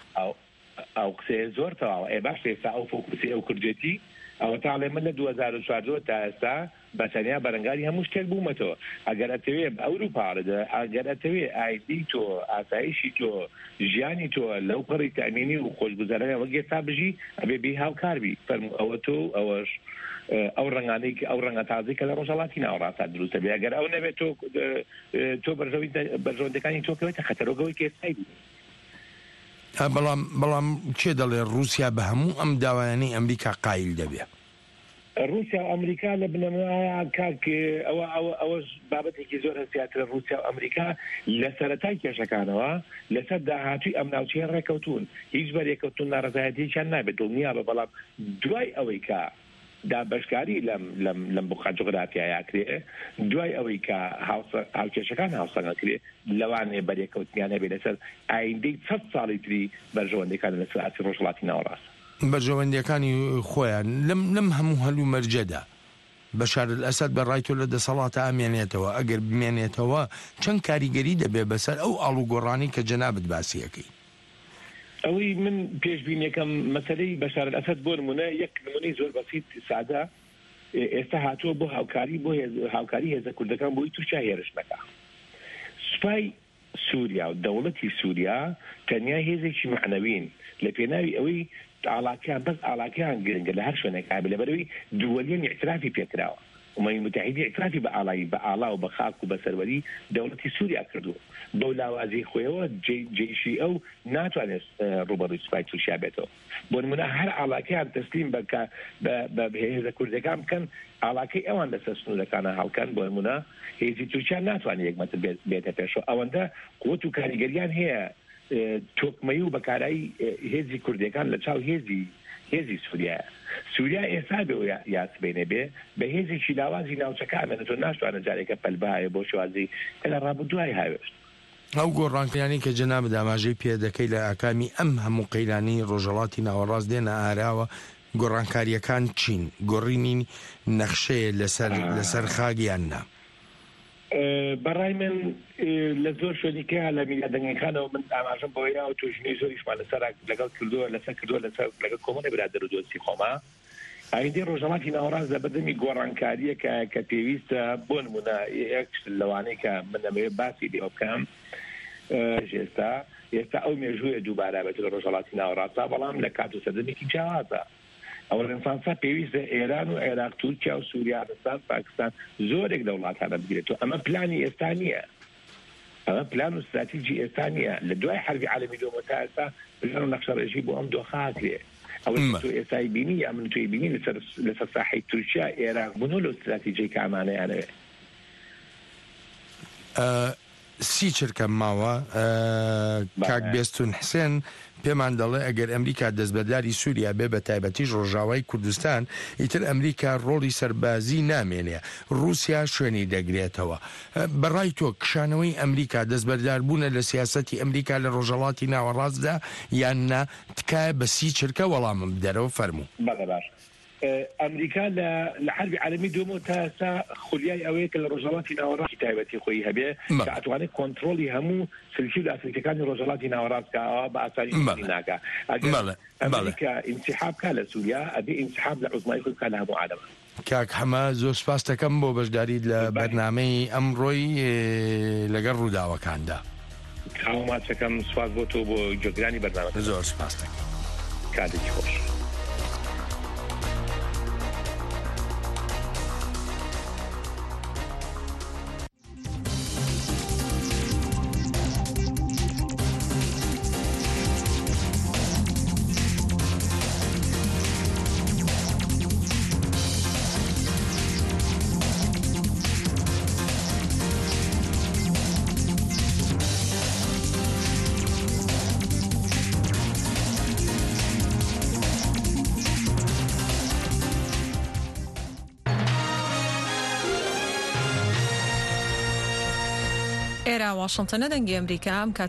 ئەو قسەیە زۆر تەواوە باش ئێستا ئەو فۆکوسی ئەو کوردێتی ئەوە تاڵێ من لە 2014 تا ئێستا بەتەنیا بەرەنگاری هەموو شتێک بوومەتەوە ئەگەر ئەتەوێ ئەوروپاڕدا ئەگەر ئەتەوێ ئایدی تۆ ئاسایشی تۆ ژیانی تۆ لەو پەڕی تامینی و خۆشگوزەرەوە وەک ئێستا بژی ئەبێ بێ هاوکاربی فەرموو ئەوە تۆ ئەوەش ئەو ڕەنگانەی ئەو ڕەنگە تازەی کە لە ڕۆژهەڵاتی ناوەڕاستە دروستە بێ ئەگەر ئەو نەبێت تۆ بەرژەوەندەکانی تۆ کەوێتە خەتەرۆگەوەی کێسای بوو بەڵام چێ دەڵێ رووسیا بە هەموو ئەم داوایانەی ئەمریکا قایل دەبێت رووسیا و ئەمریکا لە بنەمایە کاک ئەوەش بابەتێکی زۆر هەستیاترە رووسیا و ئەمریکا لە سەرەتای کێشەکانەوە لەسەر داهاتووی ئەم ناوچەیە ڕێکەوتون هیچ بەرێکەوتون ناڕەزایەتییان نابێت دڵنیا بە بەڵام دوای ئەوەی کە دابشکاری لەم بخە جغرافیایە کرێ دوای ئەوەی کە هاوکێشەکان هاوسەنگە کرێ لەوانێ بەرێکەوتنیانە بێ لەسەر ئایندەی 100 ساڵی تری بەرژەوەندەکان لەسەر ئاسی ڕۆژهەڵاتی ناوەڕاست بەرژەوەندیەکانی خۆیان لەم هەموو هەلوو مەرجەدا بەشار ئەسەد بەڕای تۆ لە دەسەڵاتە ئامێنێتەوە ئەگەر بمێنێتەوە چەند کاریگەری دەبێ بەسەر ئەو ئاڵوگۆڕانی کە جەنابەت باسیەکەی ئەوەی من پێشبینیەکەم مەسەلەی بەشار ئەسەد بۆ نمونە یەک نمونەی زۆر بەسیط سادە ئێستا هاتووە بۆ هاوکاری هێزە کوردەکان بۆی تورکیا هێرش نەکا سوپای سووریا و دەوڵەتی سووریا تەنیا هێزێکی معنەوین لە پێناوی ئەوەی ئاڵاکیان بەس ئاڵاکیان گرنگە لە هەر شوێنێکا لەبەرەوەی دووەلیان اعترافی پێکراوە ومەی متحیدی اعترافی بە ئاڵایی بە ئاڵا و بە خاک و بە سەروەری دەوڵەتی سووریا کردو بەو لاوازی خۆیەوە جێشی ئەو ناتوانێت ڕوبەڕووی سوپای تورکیا بێتەوە بۆ نمونە هەر ئاڵاکیان تەسلیم بە هێزە کوردەکان بکەن ئاڵاکەی ئەوان لەسەر سنوورەکانە هەڵکەن بۆ نمونە هێزی تورکیا ناتوانێت یەکمەتر بێتە پێشەوە ئەوەندە قوت و کاریگەریان هەیە تۆکمەی و بەکارایی هێزی کوردەکان لە چاو هێزی سووریا ئێستا بێ یاسبێنێ بێ بە هێزێکی لاوازی ناوچەکانە تۆ ناشتوانە جارێکە پەلبایە بۆ شوازی لە ڕابردوای هاوێشت ئەو گۆڕانکەیانی کە جەناب داماژەی پێدەکەی لە ئاکامی ئەم هەموو قەیرانی ڕۆژهەڵاتی ناوەڕاست دێنە ئاراوە گۆڕانکاریەکان چین گۆڕینی نەخشەیە لەسەر خاگیاننا بەڕای من لە زۆر شوێنیکە لە میلادەنگەکانەوە من ئاماژەم بۆیە و توژنەی زۆریشمان لەسەر لەگەڵ کردووە لەگەڵ کۆمەڵی برادەر و دۆستی خۆما ئایندەی ڕۆژهەڵاتی ناوەڕاست لە بەردەمی گۆڕانکاریە کە پێویستە بۆ نمونە یەک لەوانەیە کە من ئەمەوێ باسی لێ بکەم ئێستا ئەو مێژوویە دووبارە بێت لە ڕۆژهەڵاتی ناوەڕاستە بەڵام لە کات و سەردەمێکی جیاوازە ئەوەنسانسا پێویستە ئێران و عێراق تورکیا و سووریا عەربستان پاکستان زۆرێک لە وڵاتانە بگرێتەوە ئەمە پلانی ئێستا نییە ئەمە پلان و استراتیجی ئێستا نییە لە دوای حربی عالەمی دووەم تا ئێستا پلان و نەخشەڕێژی بۆ ئەم دۆخە هاترێ ئەوە تۆ ئێستای بینی یا من توی بینی لەسەر ساحەی تورکیا عێراق بوونەوە لە استراتیجی کە ئەمانەیانەوێ سی چرکە ماوە کاک بێستون حسێن پێمان دەڵێ ئەگەر ئەمریکا دەستبەرداری سووریا بێ بە تایبەتیش ڕۆژاوای کوردستان ئیتر ئەمریکا ڕۆڵی سەربازی نامێنێ رووسیا شوێنی دەگرێتەوە بەڕای تۆ کشانەوەی ئەمریکا دەستبەردار بوونە لە سیاسەتی ئەمریکا لە ڕۆژهەڵاتی ناوەڕاستدا یان نا تکایە بە سی چرکە وەڵامم بدەرەوە فەرموو ئەمریکا لە حربی عالەمی دووەم تا ئێستا خولیای ئەوەیە کە لە ڕۆژهەڵاتی ناوەڕاستی تایبەتی خۆی هەبێ کە ئەتوانێت کۆنتڕۆلی هەموو سلکی و ئاسیلکەکانی ڕۆژهەڵاتی ناوەڕاستکەوە بە ئاسانی ناکە ئەگەر ئەمریکا ئینسیحاب کا لە سووریا ئەبێ ئینسیحاب لە عوزمای خۆی بکات لە هەموو عالەمە کاک حەما زۆر سپاس دەکەم بۆ بەشداریت لە بەرنامەی ئەمڕۆی لەگەڵ ڕووداوەکاندا کاوماچەکەم سوپاس بۆ تۆ بۆ جۆگرانی بەرنامە زۆر سپاس دەکەم کاتێکی خۆش ئێرە واشنتنە دەنگی ئەمریکا ئەم